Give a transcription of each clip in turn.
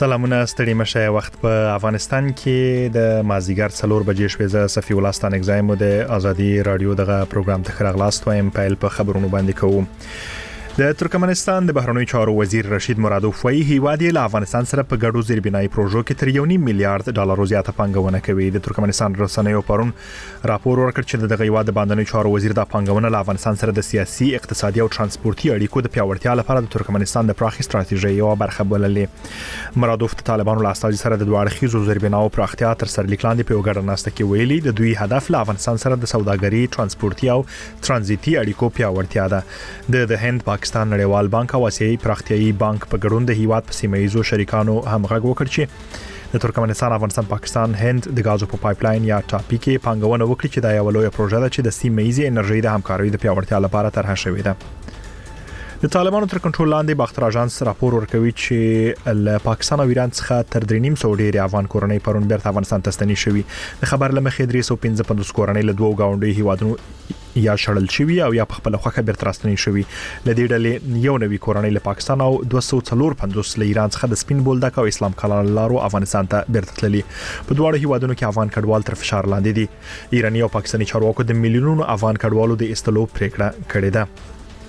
سلامونه ستړي مشه وخت په افغانستان کې د مازیګر 4 بجې شوې ز صفی الله ستان اگزایم د ازادي رادیو دغه پروګرام ته خراغلاست وایم پیل په خبرونو باندې کوو. د ترکمنستان د بهرنیو چارو وزیر رشید مرادوف وايي هیواد له افغانستان سره په ګډو زیربنایي پروژو کې تر 1.5 میلیارډ ډالر زیاته پانګونه کوي. د ترکمنستان رسنیو پرون راپور ورکړ چې د هیواد د باندنیو چارو وزیر د پانګونه له افغانستان سره د سیاسي، اقتصادي او ترانسپورتي اړیکو د پیاوړتیا لپاره د ترکمنستان د پراخي ستراتیژۍ یو برخه بللې. مرادوف د طالبانو له استازي سره د دوه اړخیزو زیربناو پراختیا تر سر لیکلاندې په وګړه ناسته کې ویلي د دوی هدف له افغانستان سره د سوداګري، ترانسپورتي او ترانزیتي اړیکو پیاوړتیا ده. د هند پاکستان نړیوال بانک او آسیایي پراختیایي بانک په ګډون د هیواد په سیمه‌ایزو شریکانو هم غږ وکړ چې د ترکمنستان، افغانستان، پاکستان، هند د غازو په پایپلاین یا ټاپي کې پانګونه وکړي چې دا یو لوی پروژه ده چې د سیمه‌ایزي انرژي د همکارۍ د پیاوړتیا لپاره طرح شوې ده. د طالبانو تر کنټرول لاندې باختر اژانس راپور ورکوي چې له پاکستان او ایران څخه تر 3.5 ډېر افغان کورنۍ پرون بیرته افغانستان ته ستنې شوې. د خبر لمخې 355 کورنۍ له دوه گاونډي هیوادونو یا شړل شوی او یا په خپل خوخه بیرته راستنې شوی. لدې ډلې یو نوی کورنۍ له پاکستان او 254 له ایران څخه د سپین بولدک او اسلام کلان لارو افغانستان ته بیرته تللي. په دواړو هیوادونو کې افغان کډوال تر فشار لاندې دي. ایرانی او پاکستاني چارواکو د میلیونونو افغان کډوالو د استلو پریکړه کړې ده.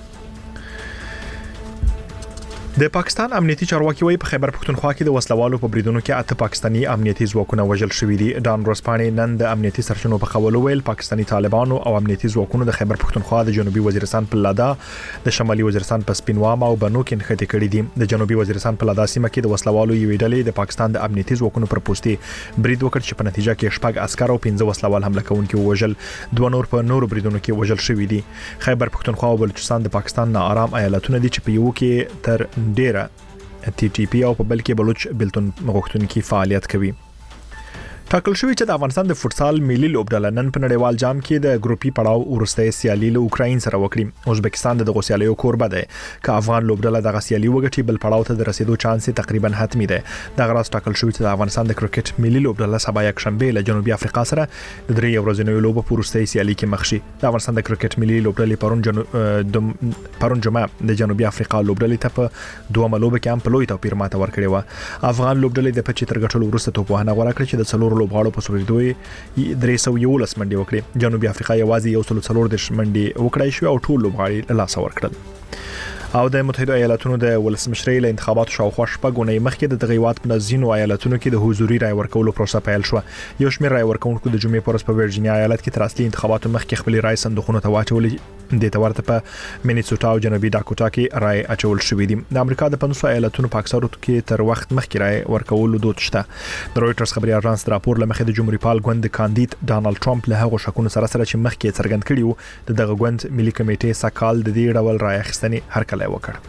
د پاکستان امنیتي چارواکي وايي په خیبر پښتونخوا کې د وسلوالو په بریدونو کې 8 پاکستاني امنیتي ځواکونه وژل شوي دي. ډان ورسپانې نن د امنیتي سرچینو په خبرولو ویل پاکستاني طالبانو او امنیتي ځواکونو د خیبر پښتونخوا د جنوبي وزیرستان په لادا، د شمالي وزیرستان په سپینوام او بنو کې نښتې کړې دي. د جنوبي وزیرستان په لادا سیمه کې د وسلوالو یوې ډلې د پاکستان د امنیتي ځواکونو پر پوستي برید وکړ چې په نتیجه کې شپږ عسكر او 15 وسلوال حمله کوونکي وژل. دوه نور په نورو بریدونو کې وژل شوي دي. خیبر پښتونخوا او بلوچستان د پاکستان ناآرام ایالتونه دي چې په یو کې تر ډیره TTP او په بل کې بلوچ بلتون غوښتونکي فعالیت کوي. ټاکل شوی چې د افغانستان د فوتسال ملي لوبډله نن په نړیوال جام کې د ګروپي پړاو وروستۍ سیالي له اوکراین سره وکړي. ازبکستان د دغه سیالیو کوربه ده. که افغان لوبډله د سیالي وګټي بل پړاو ته د رسیدو چانس تقریبا حتمی ده. د غراس ټاکل شوی چې د افغانستان د کرکټ ملي لوبډله سبا یک شنبه له جنوبي افریقا سره د درې ورځې لوبه په وروستۍ سیالي کې مخ شي. د افغانستان د کرکټ ملي لوبډلې پرون جمعه د جنوبي افریقا لوبډلې ته په دوه لوبه کې هم په لوی توپیر ماته ورکړې و. افغان لوبډلې د 25 تر غټلو وروسته توپوهنه غوړه کړې چې د څلور لوبغاړو په سوریدوی 311 منډي وکړي. جنوبي افریقا یوازې 140 منډي وکړای شو او ټول لوبغاړي له لاسه ورکړل. او د متحده ایالاتونو د ولسمشرۍ له انتخاباتو شاوخوا شپږ مخکې د دغیوات په نزینو ایالاتونو کې د حضوري رای ورکولو پروسه پیل شو. یو شمېر رای ورکونکو د جمعې پورس په ورجینیا ایالت کې تر اصلي انتخاباتو مخکې خپل رای صندوقونو ته واچولې. د تورته په مینیسوټا او جنوبي ډاکوټا کې رای اچول شوې دي. د امریکا د 500 ایالتونو په اکثرو کې تر وخت مخکې رای ورکولو دود شته. د رويټرز خبري اژانس راپور لمخې د جمهوریت پال ګوند کاندید ډانلډ ټرمپ له هغو شکونو سره چې مخکې څرګند کړیو دغه ګوند ملي کمیټې سکهال د دې ډول رای اخیستنې هرکلی وکړ.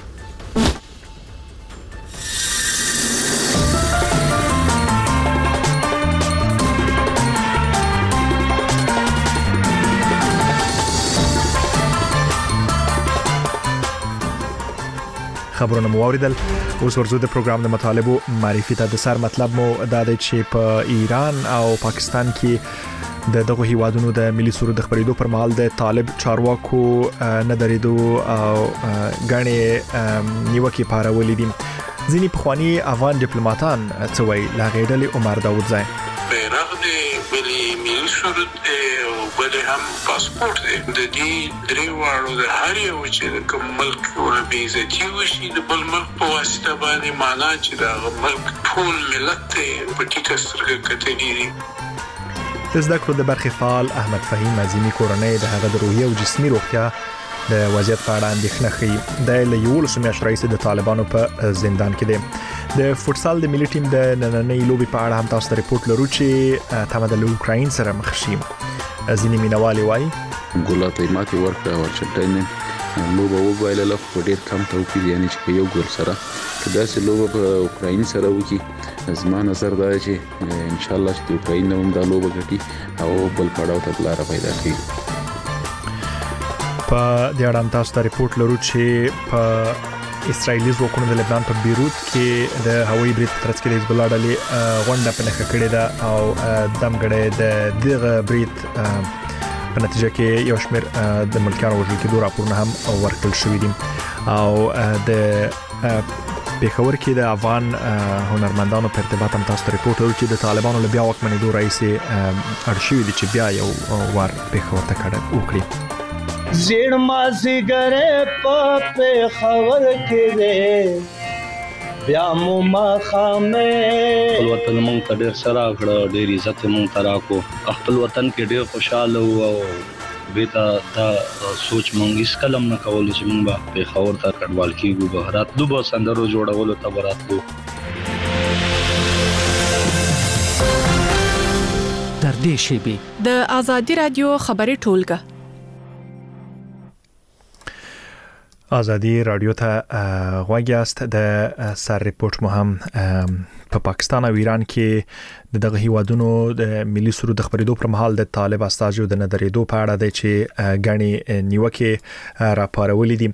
خبرونه مو اوریدل. اوس ورزو د پروګرام د مطالبو معرفي ته. د سر مطلب مو دا دی چې په ایران او پاکستان کې د دغه هیوادونو د ملي سرود د خبرېدو پر مهال د طالب چارواکو نه درېدو او غنې نیوکې پارولې دي. ځینې پخواني افغان ډیپلوماټان څه وایي؟ له هغې ډلې عمر داودزی. بیرغ دی، بلې ملي سرود دی او بلې هم پاسپورت دی. د دې درې واړو د هر یو چې کوم ملک بې عزتي وشي د بل ملک په واسطه باندې معنا چې د ملک ټول ملت په ټیټه سترګه کتلي دي. د زده کړو د برخې فعال احمد فهیم عظیمي کورنۍ د هغه د روحي او جسمي روغتیا د وضعیت په اړه اندېښنه ښيي. د له 11 میاشتو راهیسې د طالبانو په زندان کې دی. د فوتسال د ملي ټیم د نننۍ لوبې په اړه هم تاسو ته ریپورت لرو چې تمه ده له اوکراین سره مخ شي. ځینې مینوالي وایي ګولاته ماتې ورکړه ورچټاینه لوبه وبایلله خو ډېر کم توپیر، یعنی چې په یو ګول سره که داسې لوبه په اوکراین سره وکړي زما نظر دا چې ان شاء الله چې د اوکراین هم دا لوبه ګټي او بل پړاو ته لاره پیدا کړي. په دې اړه هم تاسو ته ریپورت لرو چې په اسرایلی ځواکونو د لبنان په بیروت کې د هوایي برید په ترڅ کې د حزب الله ډلې غونډه په نښه کړې ده او دمګړی د دغه برید په نتیجه کې یو شمېر د ملکیانو وژل کېدو راپورونه هم ورکړل شوي دي. او د پېښور کې د افغان هنرمندانو په ارتباط هم تاسو ته ریپورت ورکړو چې د طالبانو له بیا واکمنېدو رئیس ارشیوي دي چې بیا یو وار پېښور ته کډه وکړي. زیر مازیګر په پېښور کې دی بیا مو ما خامه خپل وطن مونږ ته ډېر سره کړ ډېر عزت مونږ ته راکو خپل وطن کې ډېر خوشاله او بیتا دا سوچ مونږ هیڅ کلم نه کول چې مونږ به پېښور ته کډوال کیږو بهرات دوه سندرو جوړولو ته براتلو. در دې شیبه د آزادی رادیو خبري ټولګه آزادی رادیو ته غوږیاست. د سر ریپورت مهم په پاکستان او ایران کې دغه هیوادونو د ملي سرود د خبرېدو پر مهال د طالب استازو د نظریدو په اړه د چې غني نیوکه راپارولې دي.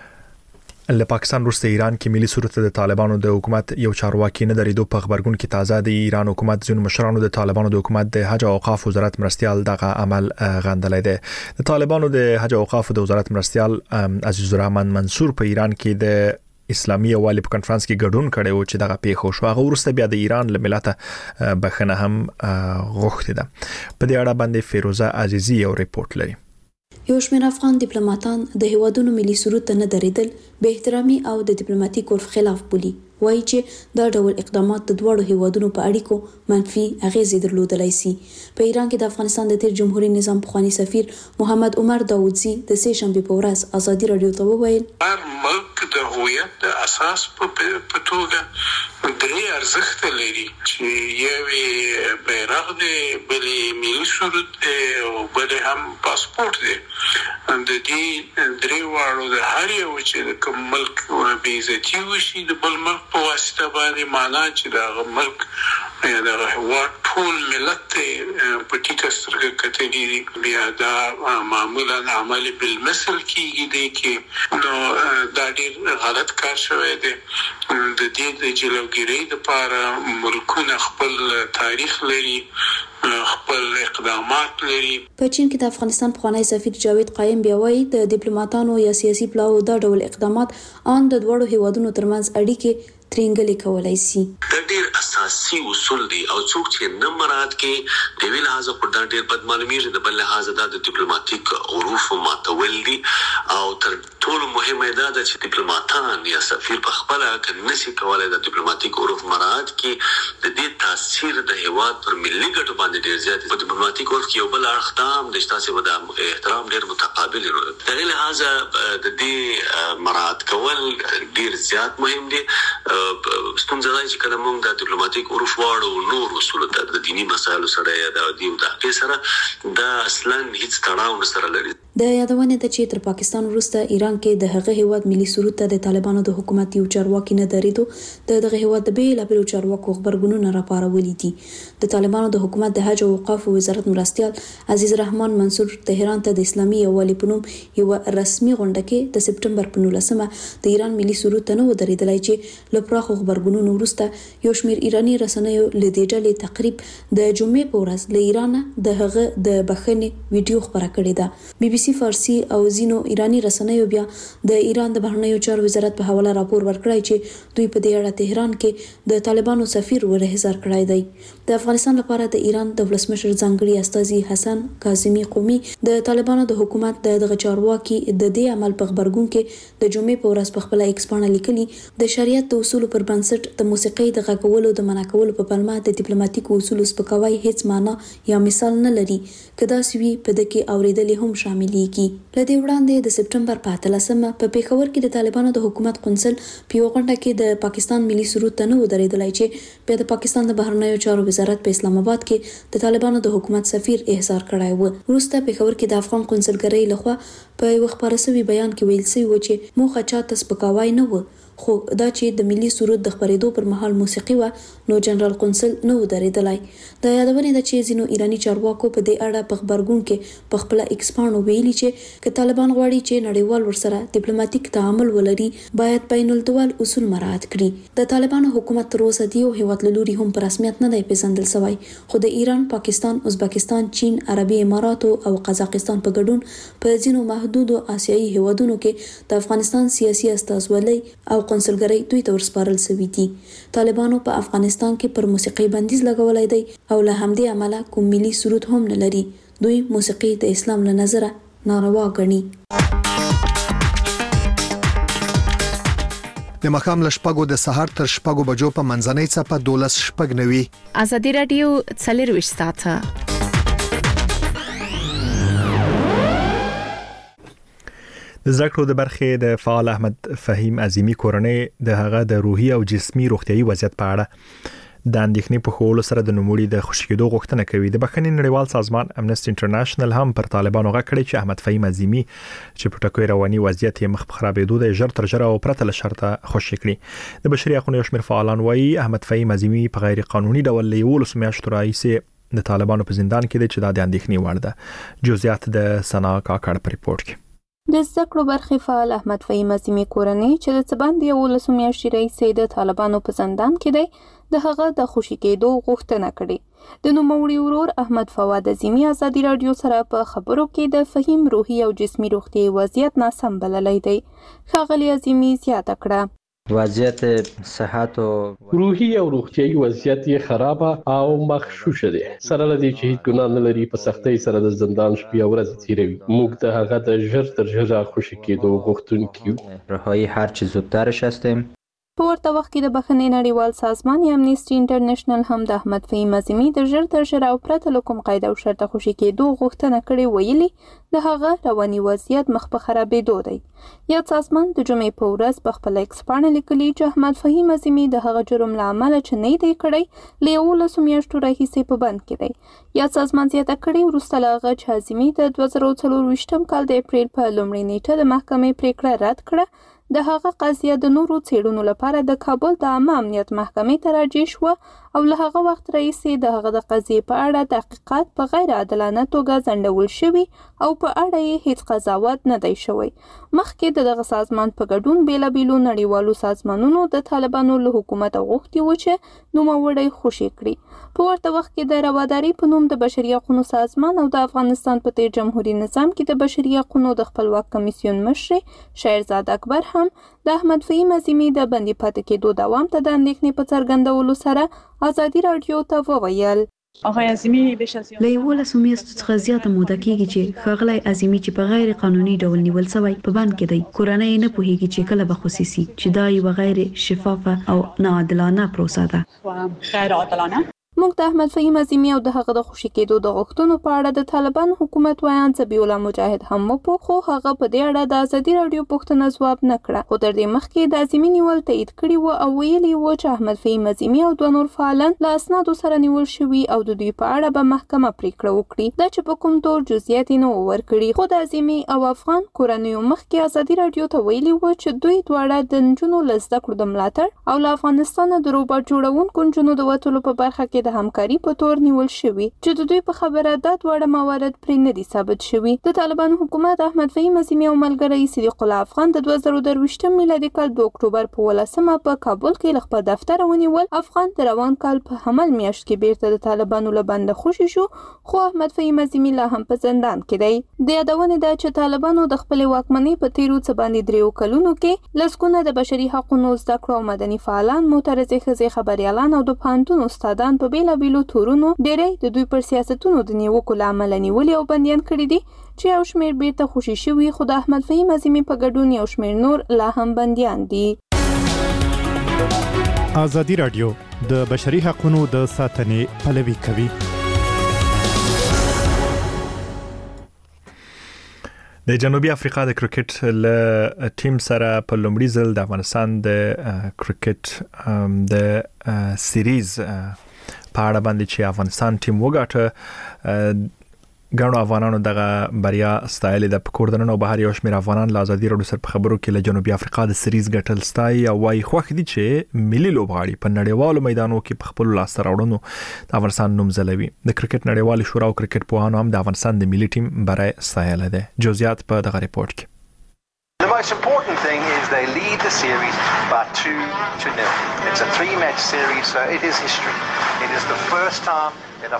له پاکستان وروسته ایران کې ملي سرود د طالبانو د حکومت یو چارواکي نه درېدو په خبرګون کې تازه د ایران حکومت ځینو مشرانو د طالبانو د حکومت د حج او اوقاف وزارت مرستيال دغه عمل غندلې ده. د طالبانو د حج او اوقاف د وزارت مرستيال عزیز الرحمن منصور په ایران کې د اسلامي والي په کانفرنس کې ګډون کړي او چې دغه پیښو شو هغه ورسته بیا د ایران له ملت بخنه هم غوښته ده. په دې اړه باندې فیروزه عزیزی یو ریپورت لري. یو شمېر افغان ډیپلوماټان د هیوادونو ملي سرود ته نه درېدل به احترامي او د ډیپلوماټیک عرف خلاف بولي. وایي چې دا ډول اقدامات د دوړو هیوادونو په اړیکو منفي اغیزې درلودلای شي. په ایران کې د افغانستان د تیر جمهوریت نظام پخوانی سفیر محمد عمر داوودزی د سه شنبه په ورځ آزادي رادیو ته وویل هر ملک د هویت د اساس په توګه درې ارزښت لري چې یوې بیرغ دی بلې ملي سرود دی او بلې هم پاسپورت دی. د دې درې واړو د هر یو چې کوم ملک بې عزتي وشي د بل ملک په واسطه باندې معنا چې دا ملک یا د هیواد ټول ملت په ټیټه سترګه کتلي بیا دا معمولا عمل بالمثل کیږي دی کې نو دا ډېر غلط کار شوی دی. د دې د جلوګیرۍ لپاره ملکونه خپل تاریخ لري خپل اقدامات لري. په چین کې د افغانستان پخوانی سفیر جاوید قایم بیا وایي د ډیپلوماټانو یا سیاسي پلاوو دا ډول اقدامات ان د دوړو هیوادونو ترمنځ اړیکې ترنګلې کولای شي. دا ډېر اساسي اصول دي او څوک چې نه مراد کې د ویل حاضر پر دا ډېر بد معلومیږي د بل لحاظ د ډیپلوماټیک عروف ماتول دي او تر ټولو مهمه دا ده چې ډیپلوماټان یا سفیر په خپل کې نشي کولای د ډیپلوماټیک عروف مراد کې د دې تاثیر د هیواد پر ملي ګټو باندې ډېر زیات په ډیپلوماټیک عرف کې یو بل اړخام د تاسو د احترام ډېر متقابل دی. د لحاظ د دې مراد کول ډېر زیات مهم دي. ستونزه ده چې کله موږ د ډیپلوماټیک عرف واړو نور اصول د دینی مسایلو سره یا د دین د سره دا اصلا هیڅ تړاو نه سره لري. د یادونه ده چې تر پاکستان وروسته ایران کې د هغه هیواد ملي سرود ته د طالبانو د حکومت یو چارواکي نه درېدو دغه هیواد د بیلابیلو چارواکو خبرګونونه راپارولي دي. د طالبانو د حکومت د حج او اوقاف وزارت مرستيال عزیز الرحمن منصور تهران ته د اسلامي یووالي په نوم یو رسمي غونډه کې د سپټمبر په 19مه د ایران ملي سرود ته نه درېدلای چې لپاره خبرګونونو وروسته یو شمېر ایرانی رسنیو لیدل تقریب د جمعې په ورځ له ایران د هغه د بخښنې ویډیو خبره کړې ده. بي بي سي فارسی او زینو ایرانی رسنیو بیا د ایران د بهرنیو چارو وزارت په حواله راپور ورکړی چې دوی په دې اړه تهران کې د طالبانو سفیر ورهزار کړی دی. د افغانستان لپاره د ایران د ولسمشر ځانګړي استازي حسن کاظمي قومي د طالبانو د حکومت دغه چارواکي د دې عمل په خبرګون کې د جمعې په ورځ په خپل ایکس باندې لیکلي د شریعت د اصول پر بنسټ د موسیقي د غږولو د منع کولو په پلمه د ډیپلوماټیک اصول سپکاوی هیڅ معنی یا مثال نه لري کدا سوي په دغه اوریدلې هم شاملېږي. لدې وړاندې د سپټمبر په 13مه په پېښور کې د طالبانو د حکومت قونسل په یو غونډه کې د پاکستان ملي سرود ته نه درېدلای چې په د پاکستان د بهرنیو چارو وزارت په اسلام آباد کې د طالبانو د حکومت سفیر احضار کړای و. وروسته پېښور کې د افغان قونسلګرۍ لخوا په یو خبرسوي بیان کې ویل شوی و چې موخه چاته سپکاوی نه و خو دا چې د ملي سرود د خبرېدو پر مهال موسیقي و نو جنرال قونسل نه درېدلای. د یادونه ده چې زینو ایرانی چارواکو په دې اړه په خبرګون کې په خپل ایکسپانډ ویلي چې ک طالبان غواړي چې نړیوال ورسره ډیپلوماټیک تعامل ولري باید بین الملل اصول مراعات کړي. د طالبانو حکومت تر اوسه دی او هیواد لوري هم په رسمیت نه دی پیژندل شوی خو د ایران، پاکستان، ازبکستان، چین، عربي امارات او قزاقستان په ګډون په ځینو محدود آسیایي هیوادونو کې د افغانستان سیاسي استازولۍ او قونسلګرۍ دوی ته ورسپارل شوی دي. طالبانو په افغانستان کې پر موسیقي بندیز لګولای دی او له همدې امله کوم ملي سرود هم نه لري. دوی موسیقي د اسلام له نظره ناروا ګڼي. د مخام لشپګو د سحر تر شپګو بجو په منځنۍ څپه 12:09. ازادي رادیو 24 ساعته. د زړکړو د برخې د فعال احمد فهیم عظیمی کورنۍ د هغه د روحي او جسمي روغتيایي وضعیت په اړه د اندېښنې په خولو سره د نوموړي د خوشکېدو غوښتنه کوي. د بخښنې نړیوال سازمان امنسټي انټرنیشنل هم پر طالبانو غږ کړی چې احمد فهیم عظیمی چې په ټکوي رواني وضعیت یې مخ په خرابېدو د ژر تر ژره او پرته له شرطه خوشی کړي. د بشري حقوقو شمیر فعالان وایي احمد فهیم عظیمی په غیر قانوني ډول له 11 میاشتو راهیسې د طالبانو په زندان کې دی چې د اندېښنې وړ ده. جزئیات د سنا کاکړ په ریپورت کې. د زړکړو برخې فعال احمد فهیم عظیمی کورنۍ چې د څبند 11 میاشتې راهیسې د طالبانو په زندان کې دی د هغه د خوشی کېدو غوښتنه کړې. د نوموړي ورور احمد فواد عظیمی ازادي رادیو سره په خبرو کې د فهیم روحي او جسمي روغتي وضعیت ناسم بللی دی. ښاغلي عظیمی زیاته کړه وضعیت صحت او روحي او روغتيایي وضعیت یې خراب او مغشوش دي. سره لدی چې هیڅ ګناه نه لري په سختۍ سره د زندان شپې او ورځې تیروي. موږ د هغه د ژر تر ژره خوشی کېدو غوښتونکي یو. رهایی هر چه زودترش هستیم. په ورته وخت کې د بخښنې نړیوال سازمان یا امنسټي انټرنیشنل هم د احمد فهیم عظیمی د ژر تر ژره او پرته له کوم قید او شرطه خوشی کېدو غوښتنه کړې، ویلي د هغه رواني وضعیت مخ په خرابېدو دی. یاد سازمان د جمعې په ورځ په خپل ایکس پاڼه لیکلي چې احمد فهیم عظیمی د هغه جرم له امله چې نه دی کړی له 11 میاشتو راهیسې په بند کې دی. یاد سازمان زیاته کړې وروسته له هغه چې عظیمی د 2024 کال د اپریل په لومړۍ نیټه د محکمې پریکړه رد کړه. د هغه قضیه د نورو څېړنو لپاره د کابل د عامه امنیت محکمې ته راجع شوه او له هغه وخت راهیسې د هغه د قضیې په اړه تحقیقات په غیر عادلانه توګه ځنډول شوي او په اړه یې هیڅ قضاوت نه دی شوی. مخکې د دغه سازمان په ګډون بیلابیلو نړیوالو سازمانونو د طالبانو له حکومته غوښتي و چې نوموړی خوشي کړي. په ورته وخت کې د رواداري په نوم د بشري حقوقو سازمان او د افغانستان په تیر جمهوریت نظام کې د بشري حقوقو د خپلواک کمیسیون مشر شهرزاد اکبر هم د احمد فهیم عظیمی د بندي پاتې کېدو دوام ته د اندېښنې په څرګندولو سره ازادي رادیو ته وویل آقای عظیمی بیش از له 11 میاشتو څخه زیاته موده کېږي چې ښاغلی عظیمی چې په غیر قانوني ډول نیول شوی په بند کې دی. کورنۍ نه پوهیږي چې کله به خصوصي چې دا یو غیر شفافه او ناعادلانه پروسه ده. غیر عادلانه. موږ د احمد فهیم عظیمی او د هغه د خوشي کېدو د غوښتنو په اړه د طالبان حکومت ویان ذبیح الله مجاهد هم وپوښتو، خو هغه په دې اړه د ازادي رادیو پوښتنه ځواب نه کړه. خو تر دې مخکې د عظیمی نیول تایید کړي و او ویلي و چې احمد فهیم عظیمی او دوه نور فعالان له اسنادو سره نیول شوي او د دوی په اړه به محکمه پریکړه وکړي. دا چې په کوم تور جزئیات نه ورکړي. خو د عظیمی او افغان کورنیو مخکې ازادي رادیو ته ویلي و چې دوی دواړه د نجونو له زده کړو د ملاتړ او له افغانستان د روباټ جوړونکو نجونو د وتلو په برخه کې د همکاري په نیول شوی چې د دوی په خبره د دواړه موارد پرې نه دي ثابت شوي. د طالبان حکومت احمد فهیم عظیمی او ملګری صدیق الله افغان د 2023 میلادي کال د اکتوبر په 18 په کابل کې له خپل دفتر ونیول. افغان د روان کال په حمل میاشت کې بیرته د طالبانو له بنده خوشي شو، خو احمد فهیم عظیمی لا هم په زندان کې دی. د یادونه ده چې طالبانو د خپل واکمنۍ په تیرو څه باندې 3 کلونو کې لسګونه د بشري حقوقو زده کړو او مدني فعالان، معترضې ښځې، خبريالان او د پوهنتون استادان په بیلابیلو تورونو ډېری د دوی پر سیاستونو د نیوکو له امله نیولي او بندیان کړي دي چې یو شمېر بیرته خوشي شوي، خو د احمد فهیم عظیمی په ګډون یو شمېر نور لا هم بندیان دي. ازادي رادیو د بشري حقوقو د ساتنې پلوي کوي. د جنوبي افریقا د کرکټ له ټیم سره په لومړي ځل د افغانستان د کرکټ د سیریز په اړه باندې چې افغانستان ټیم وګاټه، ګڼو افغانانو دغه بریا ستایلې د پکوردن او بهر یو شمېر افغانان له ازادي رادیو سره په خبرو کې له جنوبي افریقا د سیریز ګټل ستایي او وايي خوښ دي چې ملي لوبغاړي په نړیوالو میدانونو کې په خپل لاسته راوړنو د افغانستان نوم ځلوي. د کرکټ نړیوال شورا او کرکټ پوهانو هم د افغانستان د ملي ټیم بریا ستایلې ده. جزئیات په دغه ریپورت کې. زما most important thing is they lead the series by 2-0. It's a 3-match series, so it is history. It is the first time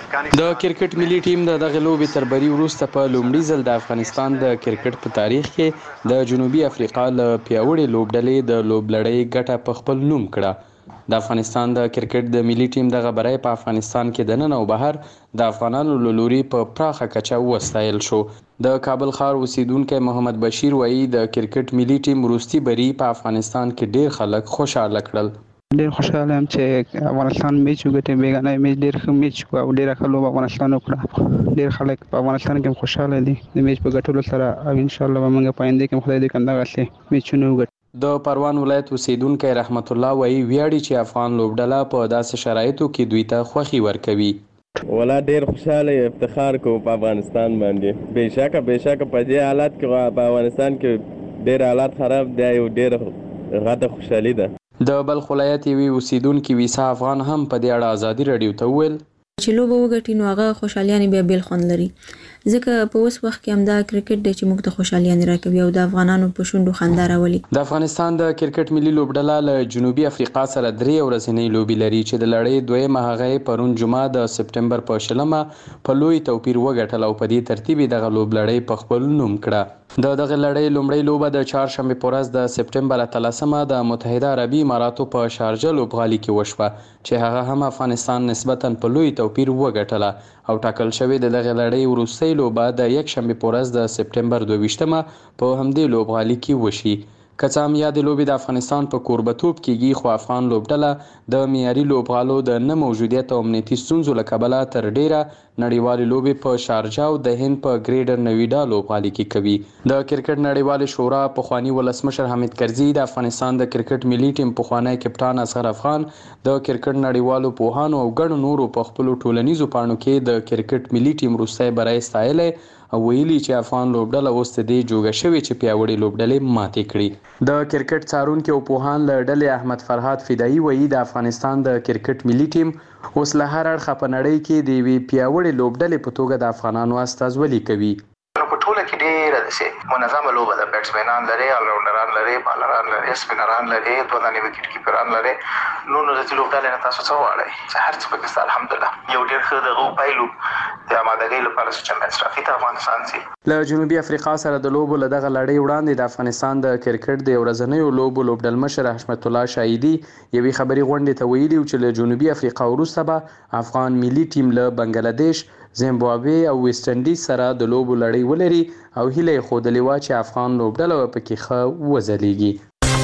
د کرکټ ملي ټیم د دغه لوبې تر بری وروسته په لومړي ځل د افغانستان د کرکټ په تاریخ کې د جنوبي افریقا له پیاوړې لوبډلې د لوبلړۍ ګټه په خپل نوم کړه. د افغانستان د کرکټ د ملي ټیم دغه بری په افغانستان کې د نن او بهر د افغانانو له لوري په پراخه کچه وستایل شو. د کابل ښار اوسیدونکی محمد بشیر وایي د کرکټ ملي ټیم وروستي بری په افغانستان کې ډیر خلک خوشاله کړل. ډیر خوشاله یم چې افغانستان میچ وګټي، بیګانه میچ ډیر ښه میچ او ډیر ښه لوبه افغانستان وکړه. ډیر خلک په افغانستان کې خوشاله دي د میچ په ګټلو سره او ان شاء الله به موږ په آینده کې خدای دې کنده غسه میچونه وګټو. د پروان ولایت اوسیدونکی رحمت الله وایي ویاړي چې افغان لوبډله په داسې شرایطو کې دوی ته خوښي ورکوي. ولا ډیر خوشاله افتخار کوم په افغانستان باندې. بهشکه په دې حالت کې په افغانستان کې ډیر حالات خراب دي او ډیر غته خوشالي ده. د بلخ ولایت یوې اوسیدونکي ویسا افغان هم په دې اړه ازادي رادیو ته وویل چې لوبه وګټي نو هغه خوشالیانه بیا بیل خوند لري، ځکه په اوس وخت کې همدا کرکټ دی چې موږ ته خوشالیانه راکوي او د افغانانو په شونډو خندا راولي. د افغانستان د کرکټ ملي لوبډله له جنوبي افریقا سره 3 ورځنۍ لوبي لري چې د لړۍ دویمه هغه پرون جمعه د سپټمبر په 20 په لوی توپیر وګټل او په دې ترتیب دغه لوبلړۍ په خپل نوم کړه. د دغه لړۍ لومړی لوبه د چهارشنبه په ورځ د سپټمبر 13 د متحده عربي اماراتو په شارجه لوبغالي کې وشوه چې هغه هم افغانستان نسبتاً په لوی توپیر وګټله او ټاکل شوې د دغه لړۍ وروستۍ لوبه د یکشنبه په ورځ د سپټمبر 22 په همدې لوبغالي کې وشي. که څه هم یادې لوبې د افغانستان په کوربتوب کېږي، خو افغان لوبډله د معیاري لوبغالو د نه موجودیت او امنیتي ستونزو له کبله تر ډیره نړیوالې لوبې په شارجه او د هند په ګریډر نویډا لوبغالي کې کوي. د کرکټ نړیوالې شورا پخواني ولسمشر حامد کرزي د افغانستان د کرکټ ملي ټیم پخوانی کپټان اصغر افغان د کرکټ نړیوالو پوهانو او ګڼو نورو په خپلو ټولنیزو پاڼو کې د کرکټ ملي ټیم وروستی بری ستایلی او ویلي چې افغان لوبډله اوس د دې جوګه شوې چې پیاوړې لوبډلې ماتې کړي. د کرکټ څارونکي او پوهان له ډلې احمد فرهاد فدایي وایي د افغانستان د کرکټ ملي ټیم اوس له هر اړخه په نړۍ کې د یوې پیاوړې لوبډلې په توګه د افغانانو استازولي کوي. په ټوله کې ډېره داسې منظمه لوبه ده. بیټسمینان لري، آلراونډران لري، بالران لري، سپینران لري، دوه دانې وکټ کیپران لري. نو د دې لوبډلې نه تاسو څه غواړئ چې هر څه پکې الحمدلله یو ډېر ښه دغه پایلو د آمادګۍ لپاره چې چمپیونز ټرافي ته افغانستان سي. له جنوبي افریقا سره د لوبو له دغه لړۍ وړاندې د افغانستان د کرکټ د ورځنیو لوبو لوبډلمشر حشمت الله شاهیدي یوې خبري غونډې ته ویلي چې له جنوبي افریقا وروسته به افغان ملي ټیم له بنگلاديش، زیمبابوې او ویسټ انډیز سره د لوبو لړۍ ولري او هیله یې ښودلې وه چې افغان لوبډله به پکې ښه وځلیږي.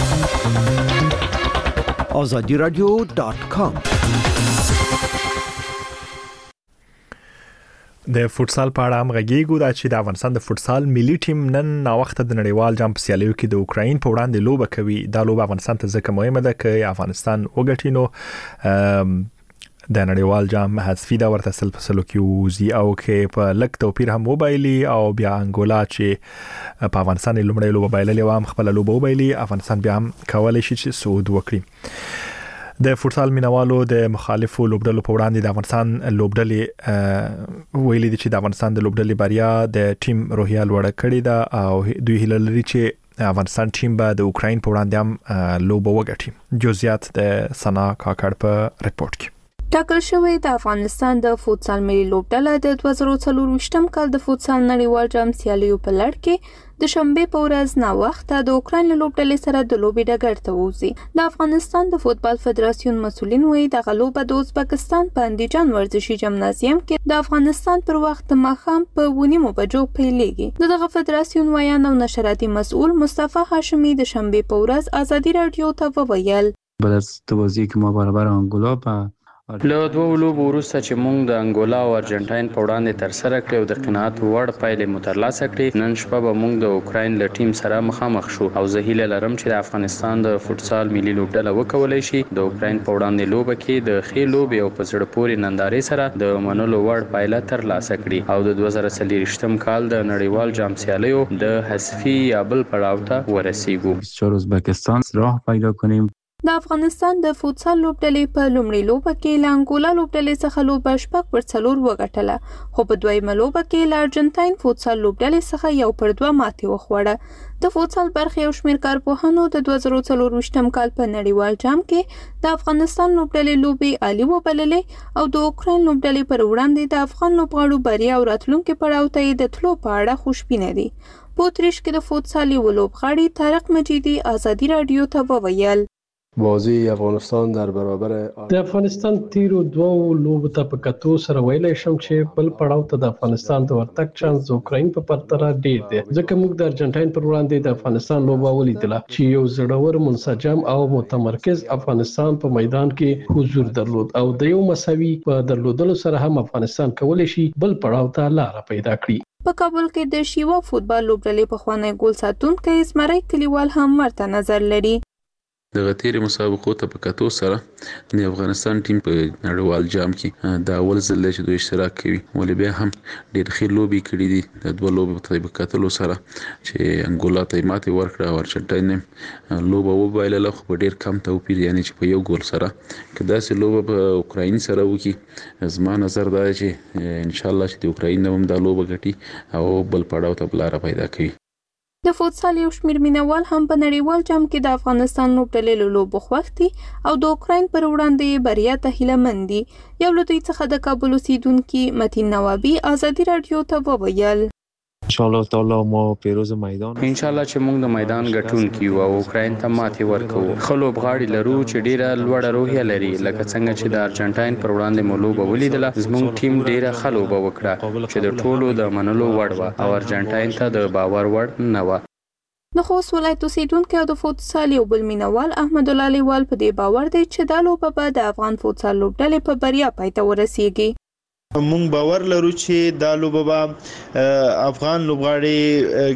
azadiradio.com د فوتسال په اړه هم غږیږو دا چې د افغانستان د فوتسال ملي ټیم نن ناوخته د نړیوال جام په سیالیو کې د اوکراین په وړاندې لوبه کوي. دا لوبه افغانستان ته ځکه مهمه ده چې افغانستان وګټي نو د نړیوال جام حذفي دا ورته سلسله کې وزي او کې په لک توپیر هم وبایلی او بیا انګولا چې په افغانستان لومړی لوبه بایللې و هم خپل لوبه وبایلی، افغانستان بیا هم کولای شي چې صعود وکړي. د فوتسال مینوالو د مخالفو لوبډلو په وړاندې د افغانستان لوبډلې ویلي دي چې د افغانستان د لوبډلې بریا د ټیم روحیه لوړه کړې ده او دوی هیله لري چې افغانستان ټیم به د اوکراین په وړاندې هم لوبه وګټي. جزئیات د سنا کاکړ په ریپورت کې. ټاکل شوی د افغانستان د فوتسال ملي لوبډله د 2024 کال د فوتسال نړیوال جام سیالیو په لړ کې د شنبه په ورځ ناوخته د اوکراین لوبډلې سره د لوبې ډګر ته وځي. د افغانستان د فوتبال فدراسیون مسولین وایي د لوبه د ازبکستان په اندیجان ورزشي جمنازیم کې د افغانستان پر وخت ماښام په 9 بجو پیلېږي. دغه فدراسیون ویان او نشراتي مسؤل مصطفی هاشمی د شنبه په ورځ ازادي رادیو ته وویل بعد از توازی که ما برابر انگولا له دوه لوبو وروسته چې موږ د انګولا او ارجنټاین په وړاندې ترسره کړې او د قناعت وړ پایلې مو ترلاسه کړې، نن شپه به موږ د اوکراین له ټیم سره مخامخ شو او زه هیله لرم چې د افغانستان د فوتسال ملي لوبډله وکولای شي د اوکراین په وړاندې لوبه کې د ښې لوبې او په زړه پورې نندارې سره د منلو وړ پایله ترلاسه کړي او د 2023 کال د نړیوال جام سیالیو د حذفي یا بل پړاو ته ورسیږو. ازبکستان راه پیدا کنیم. د افغانستان د فوتسال لوبډلې په لومړۍ لوبه کې له انګولا لوبډلې څخه لوبه 6-4 وګټله، خو په دویمه لوبه کې له ارجنټاین فوتسال لوبډلې څخه 1-2 ماتې وخوړه. د فوتسال برخې یو شمېر کارپوهانو د 2024 کال په نړیوال جام کې د افغانستان لوبډلې لوبې عالي وبللې او د اوکراین لوبډلې پر وړاندې د افغان لوبغاړو بریا او راتلونکي پړاو ته د تلو په اړه خوشبینه دي. په اتریش کې د فوتسال یو لوبغاړي طارق مجیدي ازادي رادیو ته وویل بازی افغانستان در برابر د افغانستان تیرو دوه لوبو ته په کتو سره ویلای شم چې بل پړاو ته د افغانستان د ورتګ چانس د اوکراین په پرتله ډیر دی، ځکه موږ د ارجنټاین پر وړاندې د افغانستان لوبه ولیدله چې یو زړور منسجم او متمرکز افغانستان په میدان کې حضور درلود او د یو مساوي په درلودلو سره هم افغانستان کولی شي بل پړاو ته لار پیدا کړي. په کابل کې د شیوا فوتبال لوبډلې په خوانی ګول ساتونکي اسمرای کلیوال هم ورته نظر لري. د غتیری مسابقو ته په کتو سره د افغانستان ټیم په نړیوال جام کې د اول ځل چې دوی اشتراک کوي، ولې بیا هم ډېر ښه لوبي کړې دي. د دوه لوبو په کتلو سره چې انګولا ته ماتې ورکړه او ارجنټاین لوبه وبایلله، خو په ډېر کم توپیر، یعنی چې په یو ګول سره که داسې لوبه په اوکراین سره وکړي، زما نظر دا چې ان شاء الله چې د اوکراین هم دا لوبه ګټي او بل پړاو ته لار پیدا کوي. د فوتسال یو شمېر مینوال هم په نړیوال جام کې د افغانستان لوبډلې له لوبو خوښ دي او د اوکراین پر وړاندې بریا ته هیله مند دي. یو له دوی څخه د کابل اوسیدونکي متین نوابي ازادي رادیو ته وویل ان شاء الله تعالی ما پیروز میدان ان شاء الله چې موږ د میدان ګټونکي او اوکراین ته ماتې ورکوو. خلوب غاړي لرو چې ډیره لوړه روحیه لري، لکه څنګه چې د ارجنټاین پر وړاندې مولوبه ولیدله. زموږ ټیم ډیره خلوبه وکړه چې د ټولو د منلو وړ و او ارجنټاین ته د باور وړ نه و. د خوست ولایت اوسیدونکي او د فوتسال یو بل مینوال احمد الله لیوال په دې باور دی چې دا لوبه به د افغان فوتسال لوبډلې په بریا پای ته ورسیږي. مونږ باور لرو چې دا لوبه به افغان لوبغاړي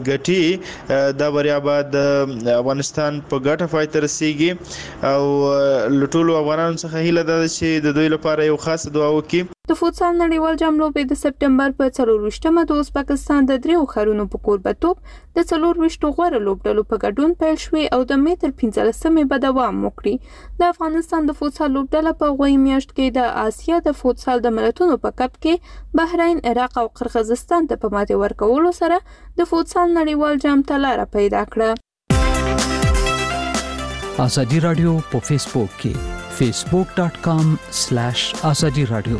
ګټي، دا بریا به د افغانستان په ګټه پای ته رسیږي او لټولو افغانانو څخه هیله ده چې د دوی لپاره یو خاص دعا وکړي. د فوتسال نړیوال جام لوبې د سپټمبر په 24مه د ازبکستان د دریو ښارونو په کوربتوب د 24 غوره لوبډلو په ګډون پیل شوې او د مې تر 15مې به دوام وکړي. د افغانستان د فوتسال لوبډله په غوي میاشت کې د آسیا د فوتسال د ملتونو په کپ کې بحرین، عراق او قرغیزستان ته په ماتې ورکولو سره د فوتسال نړیوال جام ته لار پیدا کړه. ازادي رادیو په فیسبوک کې facebook.com/azadi radio.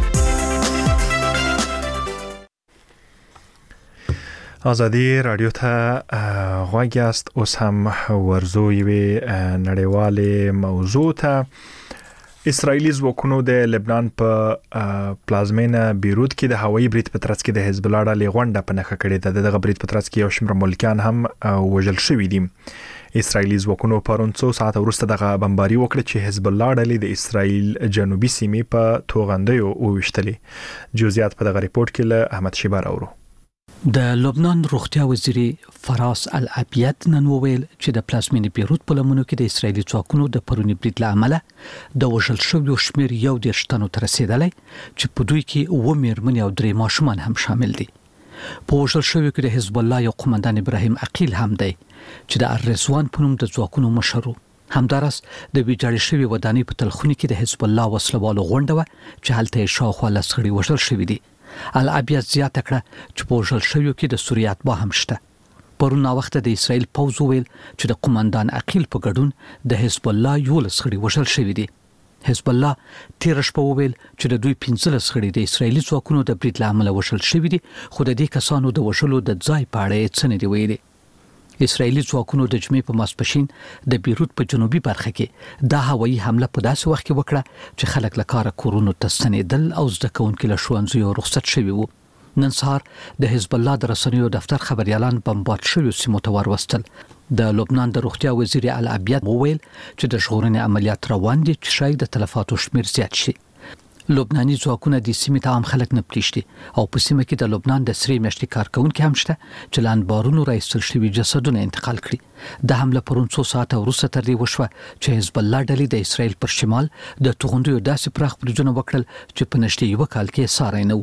ازادي رادیو ته غوږ یاست. اوس هم ورزو یوې نړیوالې موضوع ته. اسرایلی ځواکونو د لبنان په پلازمینه بیروت کې د هوایي برید په ترڅ کې د حزب الله ډلې غونډه په نخښه کړې ده. دغه برید په ترڅ کې یو شمېر ملکیان هم وژل شوي دي. اسرایلی ځواکونو پرون 2 ساعت وروسته دغه بمباري وکړه چې حزب الله ډلې د اسرایل جنوبي سیمې په توغندیو وویشتلې. جزئیات په دغه ریپورت کې له احمد شیبار اورو. د لبنان روغتیا وزیر فراس العبیت نن وویل چې د پلازمینې بیروت په لمنو کې د اسرایلی ځواکونو د پرونی برید له امله د وژل شویو شمېر 11 تنو ته رسیدلی چې په دوی کې 2 مېرمنې او 3 ماشومان هم شامل دي. په وژل شویو کې د حزب الله یو قومندان ابراهیم عقیل هم دی چې د الرزوان په نوم د ځواکونو مشر و. همدارس د ویجاړې شوی ودانۍ په تلخوني کې د حزب الله وسلوالو غونډه و چې هلته شاوخوا لسغړي وژل شوي دي. العبیت زیاته کړه چې په وژل شویو کې د سوریه اتباع هم شته. پرون وخت د اسرائیل پوځ ویل چې د قومندان عقیل په ګډون د حزب الله 11 غړي وژل شوي دي. حزب الله تیر شپه ویل چې د دوی 15 غړي د اسرایلی ځواکونو د برید له امله وژل شوي دي، خو د دې کسانو د وژلو د ځای په اړه څه نه دی ویلي. اسرایلی ځواکونو د جمعې په ماسپښین د بیروت په جنوبي برخه کې د هوایي حمله په داسې وخت کې وکړه چې خلک له کاره کورونو ته ستنېدل او زده کوونکي له ښوونځیو رخصت شوي وو. نن سهار د حزب الله د رسنیو دفتر خبريالان بمبارد شوي سیمو ته وروستل. د لبنان د روغتیا وزیر العبیت وویل چې د ژغورنې عملیات روان دي چې شاید د تلفاتو شمیر زیات شي. لبناني ځواکونه د سیمې ته عام خلک نه پلیشتي او په سیمه کې د لبنان د سری میاشتې کارکونکو هم شته چې لاندې بارونو راایستل شوي جسدونه انتقال کړي. د حمله پرون 2 ساعت وروسته تر دې وشوه چې حزب الله ډلې د اسرائیل پر شمال د توغندیو داسې پراخ بریدونه وکړل چې په نشته یو کال کې ساری نه و.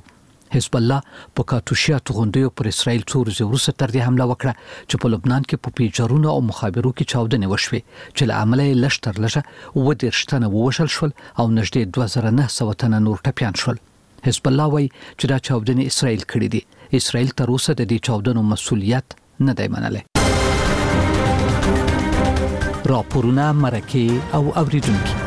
حزب الله په کاتوشیا توغندیو پر اسرائیل څو ورځې وروسته تر دې حمله وکړه چې په لبنان کې په پیجرونو او مخابرو کې چاودنې وشوې چې له امله یې لږ تر لږه 30 تنه ووژل شول او نږدې 2900 تنه نور ټپیان شول. حزب الله وایي چې دا چاودنې اسرائیل کړې دي. اسرائیل تر اوسه د دې چاودنو مسؤلیت نه دی منلی. راپورونه مرکه او اوریدونکي.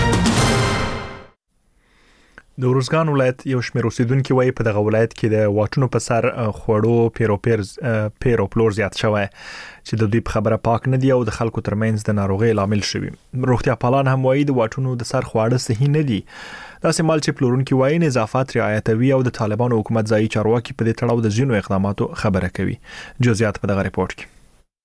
د ورزګان ولایت یو شمېر اوسیدونکو وایي په دغه ولایت کې د واټونو په سر خوړو پیروپلور زیات شوی چې د دوی په خبره پاک نه دی او د خلکو ترمنځ د ناروغي لامل شوی. روغتیا پالان هم وایي د واټونو د سر خواړه صحیح نه دي. داسې مال چې پلورونکي وایي نظافت رعایتوي او د طالبانو حکومت ځایي چارواکي په دې تړاو د ځینو اقداماتو خبره کوي. جزئیات په دغه ریپورت کې.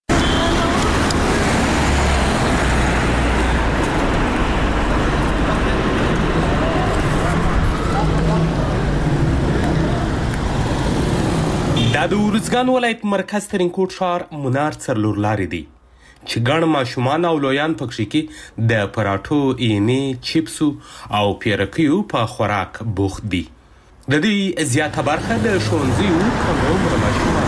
د ورزګان ولایت مرکز ترینکوټ ښار منار څلور لارې دی چې ګڼ ماشومان او لویان پکې کې د پراټو، اینې، چپسو او پیرکیو په خوراک بوخت دي. د دې زیاته برخه د ښوونځیو کم عمره ماشومان.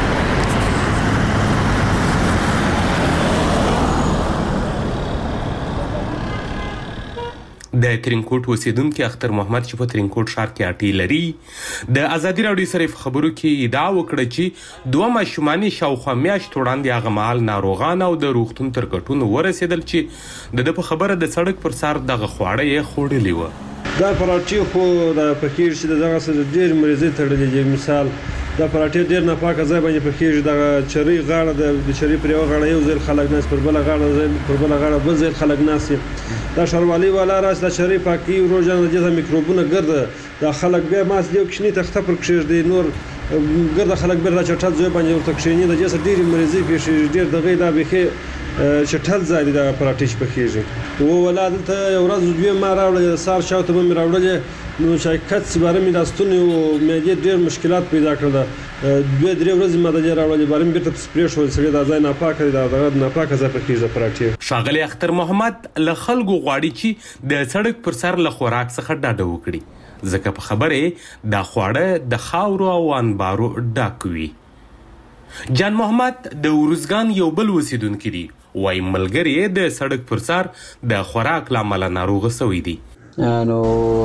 د ترینکوټ اوسیدونکي اختر محمد چې په ترینکوټ ښار کې اټی لري د ازادي راډیو سره په خبرو کې ادعا وکړه چې 2 ماشومان شاوخوا میاشت وړاندې هغه مهال ناروغان او د روغتون تر کټونو ورسېدل چې د په خبره د سړک پر سر دغه خواړه یې خوړلي و. دا پراټې خو د پکېږي چې دغه څه ډېر مریضۍ تړلې دي. مثال دا پراټې ډېر ناپاکه ځای باندې پکېږي. دغه چرۍ غاړه د چرۍ پر یو غاړه یو ځای خلک ناست، پر بله غاړه بل ځای خلک ناست. دا ښاروالي والا راسي دا چرۍ پاکي روزانه د دې میکروبونه ګرځي. دا خلک بیا ماس یو کښنی تخته پر کښېږدي، نور ګرځه خلک بیا چټل ځای باندې ورته کښېني. د دې سره ډېرې مریضۍ پیښېږي. ډېر دغه دا بیخي چټل ځای دی. دا پراټې چې پکېږي و ولا دلته یو ورځ دوی ما راوړل، سار شاوته به مې راوړلې نو چې کڅ باره مې د ستوني او معدې ډېر مشکلات پیدا کړل. 2-3 ورځې ما د دې راوړلې باره مې بیرته سپرې شول. سړی دا ځای ناپاکه دی، دغه ناپاکه ځای پکېږي د پراټې. ښاغلی اختر محمد له خلکو غواړي چې د سړک پر سر له خوراک څخه ډاډه وکړي ځکه په خبره دا خواړه د خاورو او انبارو ډک وي. جان محمد د ورزګان یو بل اوسیدونکی دی. وایي ملګری د سړک پر سر د خوراک له امله ناروغه سوی دی. نو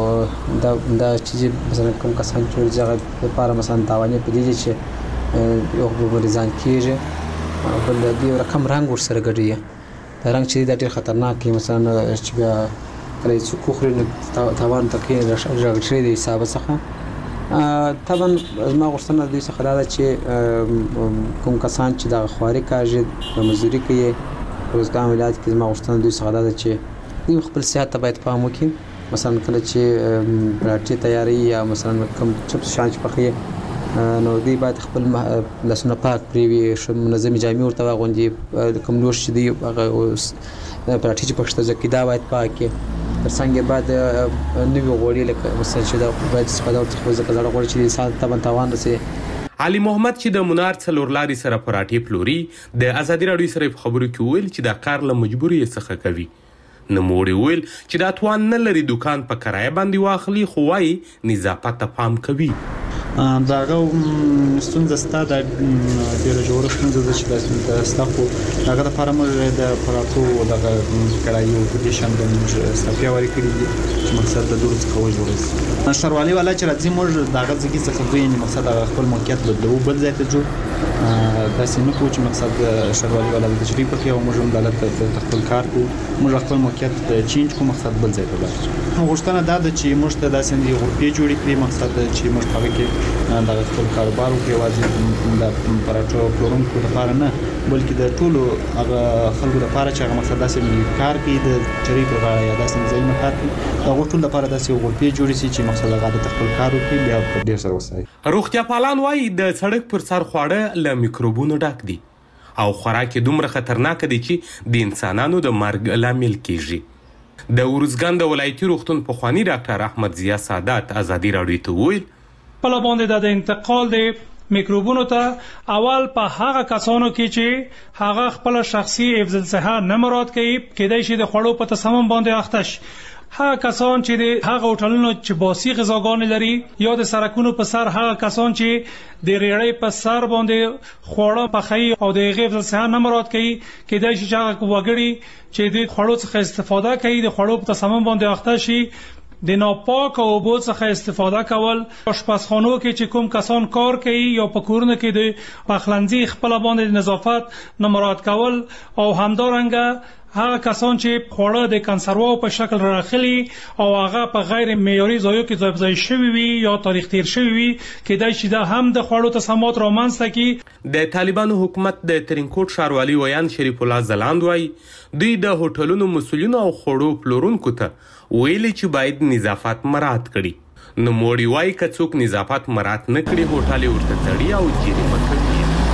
دا چې مثلا کوم کسان چې هغه لپاره مثلا تاوانې په دې چې یو مریضان کېږي بل دې رقم رنګ ورسره ګډوي. دا رنګ چې دا ډېر خطرناک دی. مثلا چې بیا کله چې کوخري تاوان تکې راغلی دی حساب څخه. طبعا زما غوښتنه دوی څخه دا ده چې کوم کسان چې د خواري کاږي د مزدوري کوي روزګان ولایت کې، زما غوښتنه دوی څخه دا ده چې دوی خپل صحت ته باید پام وکړي. مثلا کله چې پراټې تیاری یا مثلا کوم چپس شان چې پخې نو دوی باید خپل لاسونه پاک پرېوي، منظمې جامې ورته واغوندي. کوم لوښ چې دوی هغه پراټې چې پکې ځکه دا باید پاک کړي. تر څنګه بعد نوې غوړي لکه مثلا چې دا باید استفاده ورته ځکه زړه غوړي چې انسان ته تاوان رسي. علي محمد چې د منار څلور لارې سره پراټې پلوري د ازادي راډیو سره په خبرو کې ویل چې دا کار له مجبوري څخه کوي. نوموړي ویل چې دا توان نه لري دکان په کرایه باندې واخلي، خو وايي نظافت ته پام کوي. داغه ستونزه ستاده ډیره جوړه ستونزه ده چې د ستافو هغه د فارمر د پراتو دغه کړایو په دې شان د ستافیا ورې کړی چې مقصد د دروس کول جوړه. ښاروالي والا چې راځي موږ دغه ځکه څخه دوی نه مقصد خپل موقعیت بدلو بل ځای ته جوړ تاسو نه کوم چې مقصد ښاروالي والا د تشریف کې او موږ هم دلته خپل کار کوو، موږ خپل موقعیت چینج کوو، مقصد بل ځای ته لاړ. غوښتنه دا ده چې موږ ته داسې دی غوړې جوړې کړې مقصد چې موږ هغه کې د خپل کاروبار او یوازې د پراټو پلورونکو لپاره نه بلکې د ټولو هغه خلکو لپاره چې هغه مقصد داسې کار کوي د چری په غاړه یا داسې ځایونه کار کوي هغه ټول لپاره داسې غوړې جوړې شي چې مقصد هغه د خپل کار کوي بیا په ډیر سره وسایي. روغتیا پالان وایي د سړک پر سر خواړه له میکروبونو ډک دي او خوراک دومره خطرناک دي چې د انسانانو د مرګ لامل کیږي. د ورزګان د ولایتي روغتون پخوانی ډاکټر احمد ضیا سادات ازادي راډیو ته ویل په لباندې د انتقال د میکروبونو ته اول په هغه کسانو کې چې هغه خپل شخصي حفظ الصحه نه مراعات کوي کېدای شي د خوړو په تسمم باندې اخته شي. هغه کسان چې د هغه هوټلونو چې باسي غذاګانې لري یا د سرکونو په سر هغه کسان چې د ریړۍ په سر باندې خواړه پخوي او د هغې صحت نه مراعات کوي کېدای شي چې هغه وګړي چې د خوړو څخه استفاده کوي د خوړو په تصمیم باندې اخته شي د ناپاک اوبو څخه استفاده کول. آشپزخانو کې چې کوم کسان کار کوي یا په کورونو کې د پخلنځي خپل باندې نظافت نه مراعات کول او همدارنګه هغه کسان چې خوړه د کنسروا په شکل راخلي او هغه په غیر معیاري ځایو کې ځای شوی وي یا تاریخ تیر شوی وي کېدای شي دا هم د خوړو تصامات رامنځته کړي. د طالبانو حکومت د ترینکوټ ښاروالي ویان شریف الله زلاند وایي دوی د هوټلونو مسؤلینو او خوړو پلورونکو ته ویلي چې باید نظافت مراعات کړي. نو موړي وایي که څوک نظافت مراعات نه کړي هوټل ورته تړي او جریمه کوي.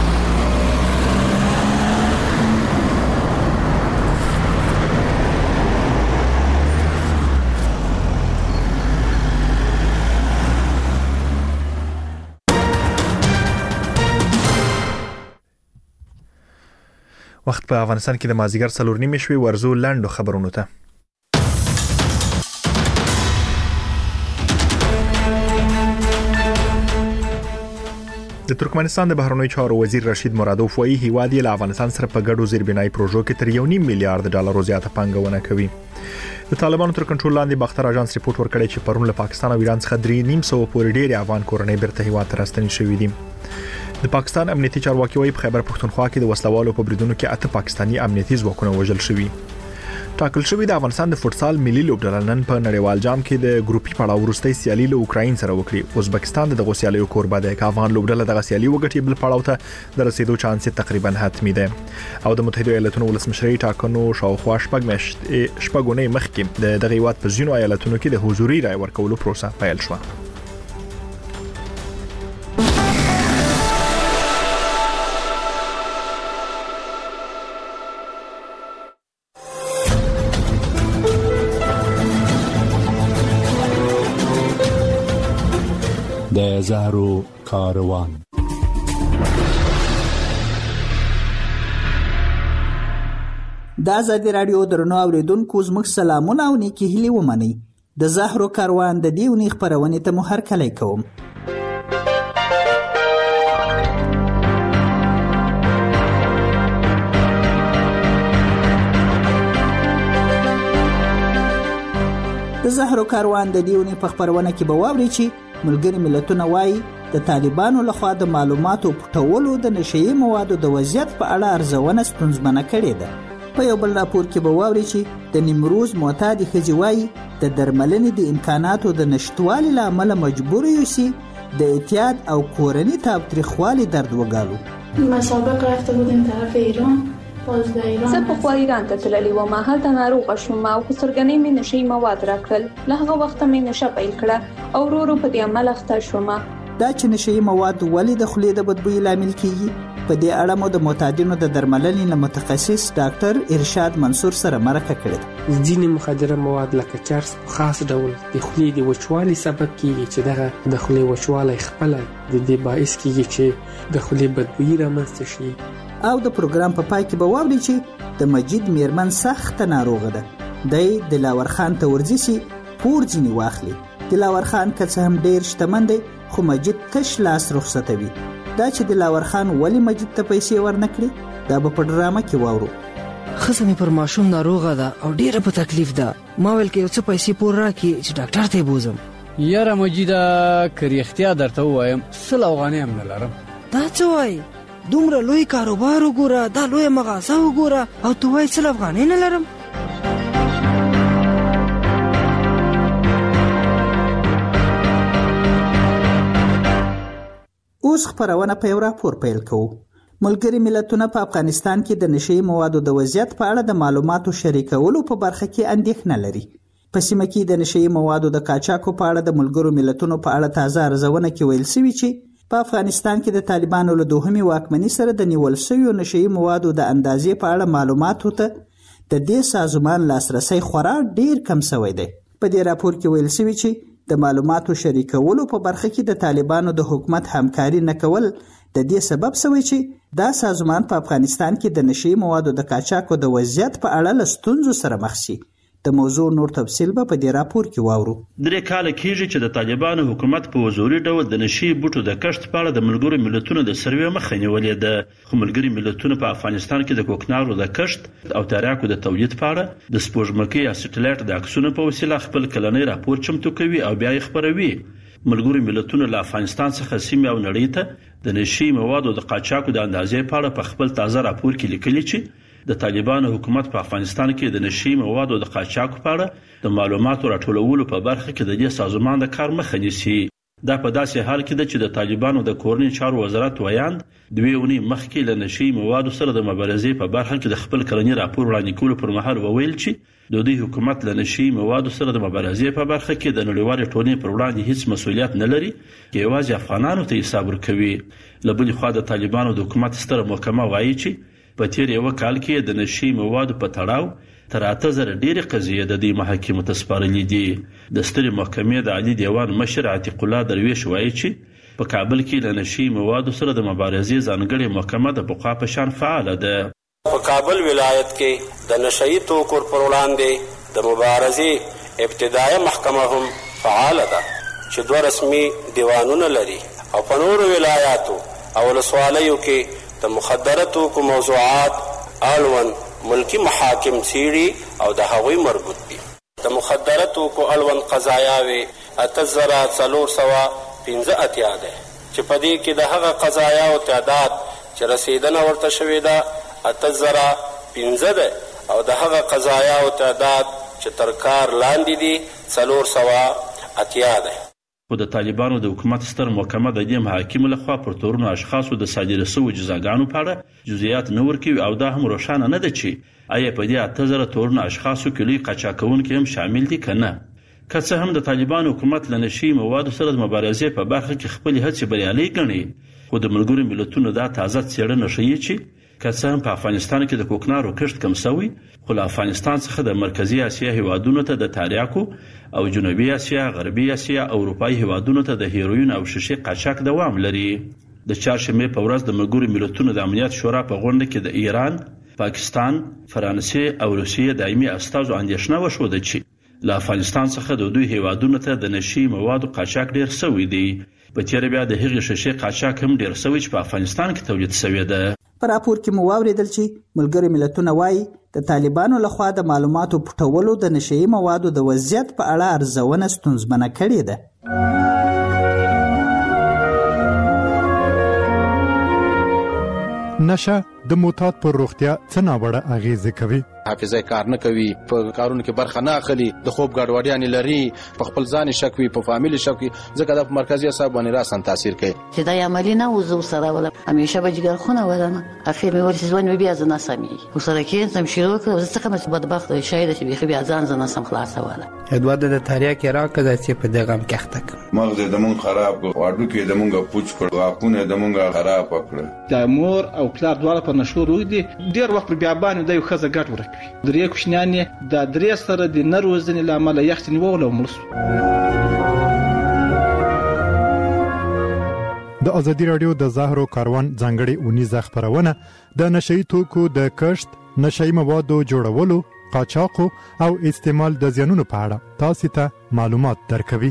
وخت په افغانستان کې د مازیګر 4:30 شوي ورزو لاندو خبرونو ته. د ترکمنستان د بهرنیو چارو وزیر رشید مرادوف وايي هیواد یې له افغانستان سره په ګډو زیربنایي پروژو کې تر 1.5 میلیارډ ډالر زیاته پانګونه کوي. د طالبانو تر کنټرول لاندې باختر اژانس ریپورت ورکړی چې پرون له پاکستان او ایران څخه 3.5 پورې ډېری افغان کورنۍ بیرته هیواد ته راستنې شوې دي. د پاکستان امنیتي چارواکي وايي په خیبر پښتونخوا کې د وسلوالو په بریدونو کې 8 پاکستانی امنیتي ځواکونه وژل شوي. ټاکل شوی د افغانستان د فوټسال ملي لوبډله نن په نړیوال جام کې د ګروپي پړاو وروستۍ سیالي له اوکراین سره وکړي. ازبکستان د غوسیالیو کوربه ده چې افغان لوبډله د غسیالي وګټي بل پړاو ته د رسیدو چانس تقریبا حتمی ده. او د متحده ایالاتونو ولسمشرۍ ټاکنو شاوخوا شپږونې مخکې د دغه هیواد په ځینو ایالتونو کې د حضوري رای ورکولو پروسه پیل شوه. د زهرو کاروان. د ازادي رادیو درنو اوریدونکو زموږ سلامونه او نیکی هیلې ومنئ. د زهرو کاروان د دې اونۍ خپرونې ته مو هرکلی کوم. د زهرو کاروان د دې اونۍ په خپرونه کې به واورئ چې ملګري ملتونه وايي د طالبانو لخوا د معلوماتو پټولو د نشئی موادو د وضعیت په اړه ارزونه ستونزمنه کړې ده. په یو بل راپور کې به واورئ چې د نیمروز معتادې ښځې وايي د درملنې د امکاناتو د نشتوالي له امله مجبور یوسي د اعتیاد او کورني تاوتریخوالي درد وګالو. مسابقه رفته بودیم طرف ایران زه پخوا ایران ته تللی وم. هلته ناروغه شوم او په سرګنۍ مې نشئی مواد راکړل. له هغه وخته مې نشه پیل کړه او ورو ورو په دې عمل اخته شوم. دا چې نشئی مواد ولې د خولې د بدبوی لامل کیږي په دې اړه مو د معتادینو د درملنې له متخصص ډاکټر ارشاد منصور سره مرکه کړې. ځینې مخدره مواد لکه چرس په خاص ډول د خولې د وچوالي سبب کیږي چې دغه د خولې وچوالی خپل د دې باعث کیږي چې د خولې بدبوی رامنځته شي. او د پروګرام په پای کې به واورئ چې د مجید میرمن سخت ناروغه ده. د دلاور خان ته ورځي پور ځینی واخلي. دلاور خان که څه هم ډیر شتمن دی خو مجید تش لاس رخصتوي. دا چې دلاور خان ولی مجید ته پیسې ورنکړي دا به په ډرامه کې واورو. خزه مې پر ماشوم ناروغه ده او ډیره په تکلیف ده. ما ویل کې څه پیسې پور راکړي چې ډاکټر ته بوزم. یاره مجیده که ریښتیا درته ووایم 100 افغانۍ هم نه لرم. دا څه وایي؟ دومره لوی کاروبار وګوره، دا لوی مغازه وګوره او تو وایي 100 افغانۍ نه لرم. اوس خبرونه په یو راپور پیل کوو. ملګري ملتونه په افغانستان کې د نشئی موادو د وضعیت په اړه د معلوماتو شریکولو په برخه کې اندېښنه لري. په سیمه کې د نشئی موادو د قاچاقو په اړه د ملګرو ملتونو په اړه تازه ارزونه کې ویل شوی چې په افغانستان کې د طالبانو له دوهمي واکمنۍ سره د نیول شویو نشئی موادو د اندازې په اړه معلوماتو ته د دې سازمان لاسرسي خورا ډیر کم شوی دی. په دې راپور کې ویل شوی چې د معلوماتو شریکولو په برخه کې د طالبانو د حکومت همکاري نه کول د دې سبب شوی چې دا سازمان په افغانستان کې د نشئی موادو د قاچاقو د وضعیت په اړه له ستونزو سره مخ شي. د موضوع نور تفصیل به په دې راپور کې واورو. 3 کاله کېږي چې د طالبانو حکومت په وزوري ډول د نشي بوټو د کښت په اړه د ملګرو ملتونو د سروې مخه نیولې ده. خو ملګري ملتونه په افغانستان کې د کوکنارو د کښت او تریاکو د تولید په اړه د سپوږمکۍ یا سټلایټ د عکسونو په وسیله خپل کلنی راپور چمتو کوي او بیا یې خپروي. ملګرو ملتونو له افغانستان څخه سیمه او نړۍ ته د نشي موادو د قاچاقو د اندازې په اړه په خپل تازه راپور کې لیکلي چې د طالبانو حکومت په افغانستان کې د نشي موادو د قاچاقو په اړه د معلوماتو راټولولو په برخه کې د دې سازمان د کار مخه نیسي. دا په داسې حال کې ده چې د طالبانو د کورنۍ چارو وزارت ویاند 2 اونۍ مخکې له نشي موادو سره د مبارزې په برخه کې د خپل کلنی راپور وړاندې کولو پر مهال وویل چې د دوی حکومت له نشي موادو سره د مبارزې په برخه کې د نړیوال ټولنې پر وړاندې هیڅ مسؤلیت نه لري، یوازې افغانانو ته حساب ورکوي. له بلې خوا د طالبانو د حکومت ستره محکمه وایي چې په تیر یو کال کې د نشي موادو په تړاو تر 8000 ډېرې قضیې د دې محاکمو ته سپارلې دي. د سترې محکمې د عالی دیوان مشر عتیق الله درویش وایي چې په کابل کې له نشي موادو سره د مبارزې ځانګړې محکمه د پخوا په شان فعاله ده. په کابل ولایت کې د نشئی توکو پر وړاندې د مبارزې ابتدایي محکمه هم فعاله ده چې 2 رسمي دیوانونه لري او په نورو ولایاتو او ولسوالیو کې د مخدره توکو موضوعات اړوند ملکی محاکم څیړي او د هغوی مربوط دي. د مخدره توکو اړوند قضایاوې 8415 ده چې په دې کې د هغه قضایاو تعداد چې رسیدنه ورته شوې ده 8015 ده او د هغه قضایاو تعداد چې تر کار لاندې دي 480 ده. خو د طالبانو د حکومت ستر محکمه د دې محاکمو لخوا پر تورونو اشخاصو د صادره شویو جزاګانو په اړه جزئیات نه ورکوي او دا هم روښانه نه ده چې آیا په دې 8000 تورونو اشخاصو کې لوی قاچاقونکي هم شامل دي که نه. که څه هم د طالبانو حکومت له نشي موادو سره د مبارزې په برخه کې خپلې هڅې بریالۍ ګڼي، خو د ملګرو ملتونو دا تازه څېړنه ښیي چې که څه هم په افغانستان کې د کوکنارو کښت کم شوی، خو له افغانستان څخه د مرکزي اسیا هیوادونو ته د تریاکو او جنوبي اسیا، غربي اسیا او اروپایي هیوادونو ته د هیروین او شیشې قاچاق دوام لري. د چهارشنبې په ورځ د ملګرو ملتونو د امنیت شورا په غونډه کې د ایران، پاکستان، فرانسې او روسیې دایمي استازو اندېښنه وښوده چې له افغانستان څخه د دوی هیوادونو ته د نشي موادو قاچاق ډیر شوی دی. په تیر بیا د هغې شیشې قاچاق هم ډیر شوی چې په افغانستان کې تولید شوی ده. په راپور کې مو واوریدل چې ملګري ملتونه وایي د طالبانو لخوا د معلوماتو پټولو د نشئی موادو د وضعیت په اړه ارزونه ستونزمنه کړې ده. نشه د معتاد پر روغتیا څه ناوړه اغیزه کوي. حافظه کار نه کوي، په کارونو کې برخه نه اخلي، د خوب ګډوډیاں لري، په خپل ځان شک وي، په فامیل شک وي، ځکه د مرکزی اعصاب باندې راسن تاثیر کوي. چې دا عملی نه وزو سره ولا همیشه به جګر خونه ولنه اخر مې ورسې ځوان بیا ځنه سمي وسره کې سم شروع کړ څه کوم بدبخت شاید چې بیا ځان ځنه سم خلاص ولا ادواد د تاریخ کې راکړه چې په دغه کښتک مغز د مون خراب کړ، واډو کې د مونږه پوچ کړ، واقونه د مونږه خراب کړ. د مور او پلار دواړه په نشو روي دي، ډیر وخت بیا باندې د یو خزه ګټ ورکوي. درې کوشنیانې د درې سره د نروزنې لامل یختنی وول او مرسو. د ازادي رادیو د زهرو کاروان ځانګړي اونیزه خبرونه د نشئی توکو د کښت، نشئی موادو جوړولو، قاچاقو او استعمال د زیانونو په اړه تاسو ته معلومات درکوي.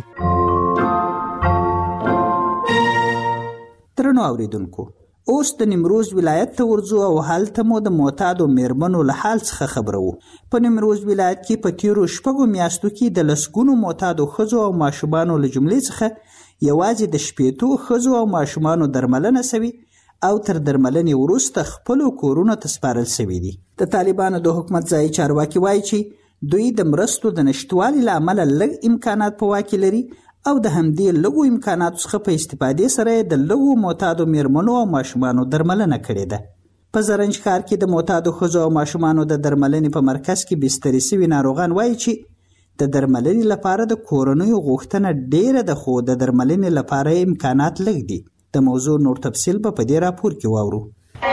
ترنو اوریدونکو، اوس د نیمروز ولایت ته ورځو او هلته مو د معتادو میرمنو له حال څخه خبرو. په نیمروز ولایت کې په تیرو 6 میاشتو کې د لسګونو معتادو ښځو او ماشومانو له جملې څخه یوازې د 80 ښځو او ماشومانو درملنه شوې او تر درملنې وروسته خپلو کورونو ته سپارل شوي دي. د طالبانو د حکومت ځایي چارواکي وایي چې دوی د مرستو د نشتوالي له امله لږ امکانات په واک کې لري او د همدې لږو امکاناتو څخه په استفادې سره د لږو معتادو میرمنو او ماشومانو درملنه کړې ده. په زرنج ښار کې د معتادو ښځو او ماشومانو د درملنې په مرکز کې بستري شوي ناروغان وایي چې د درملنې لپاره د کورنیو غوښتنه ډیره ده، خو د درملنې لپاره امکانات لږ دي. د موضوع نور تفصیل به په دې راپور کې واورو.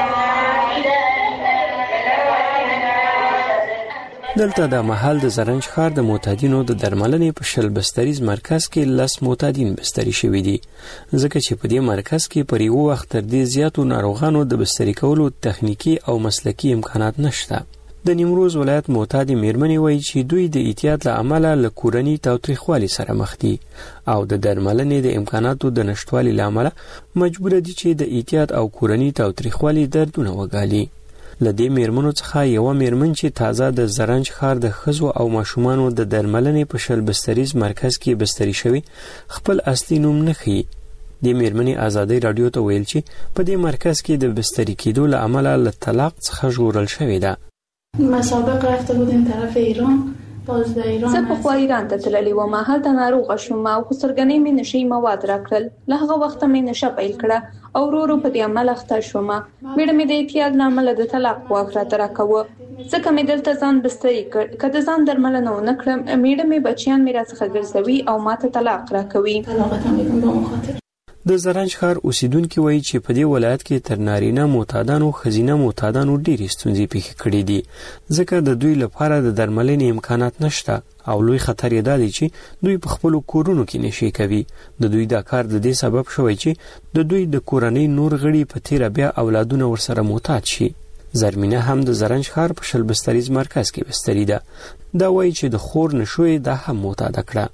دلته د محل د زرنج ښار د معتادینو د درملنې په شل بستریز مرکز کې 10 معتادین بستري شوي دي، ځکه چې په دې مرکز کې پر یو وخت تر دې زیاتو ناروغانو د بستري کولو تخنیکی او مسلکی امکانات نشته. د نیمروز ولایت معتاد میرمنې وایي چې دوی د احتیاط له امله له کورني تاوتریخوالي سره مخ دي او د درملنې د امکاناتو د نشټوالي له امله مجبور دي چې د احتیاط او کورني تاوتریخوالي دردونه وګالي. له دې میرمنو څخه یو میرمن چې تازه د زرنج ښار د ښځو او ماشومانو د درملنې په شل بستریز مرکز کې بستري شوی خپل اصلي نوم نه ښیي. د میرمنې ازادۍ راډیو ته ویل چې په دې مرکز کې د بستري کېدو له امله له طلاق څخه ژغورل شوې ده. مسابقه رفته بودیم طرف ایران باز د ایران زه په ایران ته تللی وم. هلته ناروغه شوم او خسرګنۍ مې نشي مواد راکړل. له هغه وخت مې نشه پیل کړه او ورو په دې عمل اخته شوم. مېړه مې د احتیاط له امله د طلاق واک راته راکوه. ځکه مې دلته ځان بستري کړ. که د ځان درملنه ونه کړم مېړه مې بچیان مې راڅخه ګرځوي او ماته طلاق راکوي. د زرنج ښار اوسیدونکو وایي چې په دې ولایت کې تر نارینه معتادانو ښځینه معتادانو ډېرې ستونزې پیښې کړې دي ځکه د دوی لپاره د درملنې امکانات نشته او لوی خطر یې دا دی چې دوی په خپلو کورونو کې نشي کوي. د دوی دا کار د دې سبب شوی چې د دوی د کورنۍ نور غړي په تیره بیا اولادونه ورسره معتاد شي. زرمینه هم د زرنج ښار په شل بستریز مرکز کې بستري ده. دا وایي چې د خور نشوې دا هم معتاده کړه.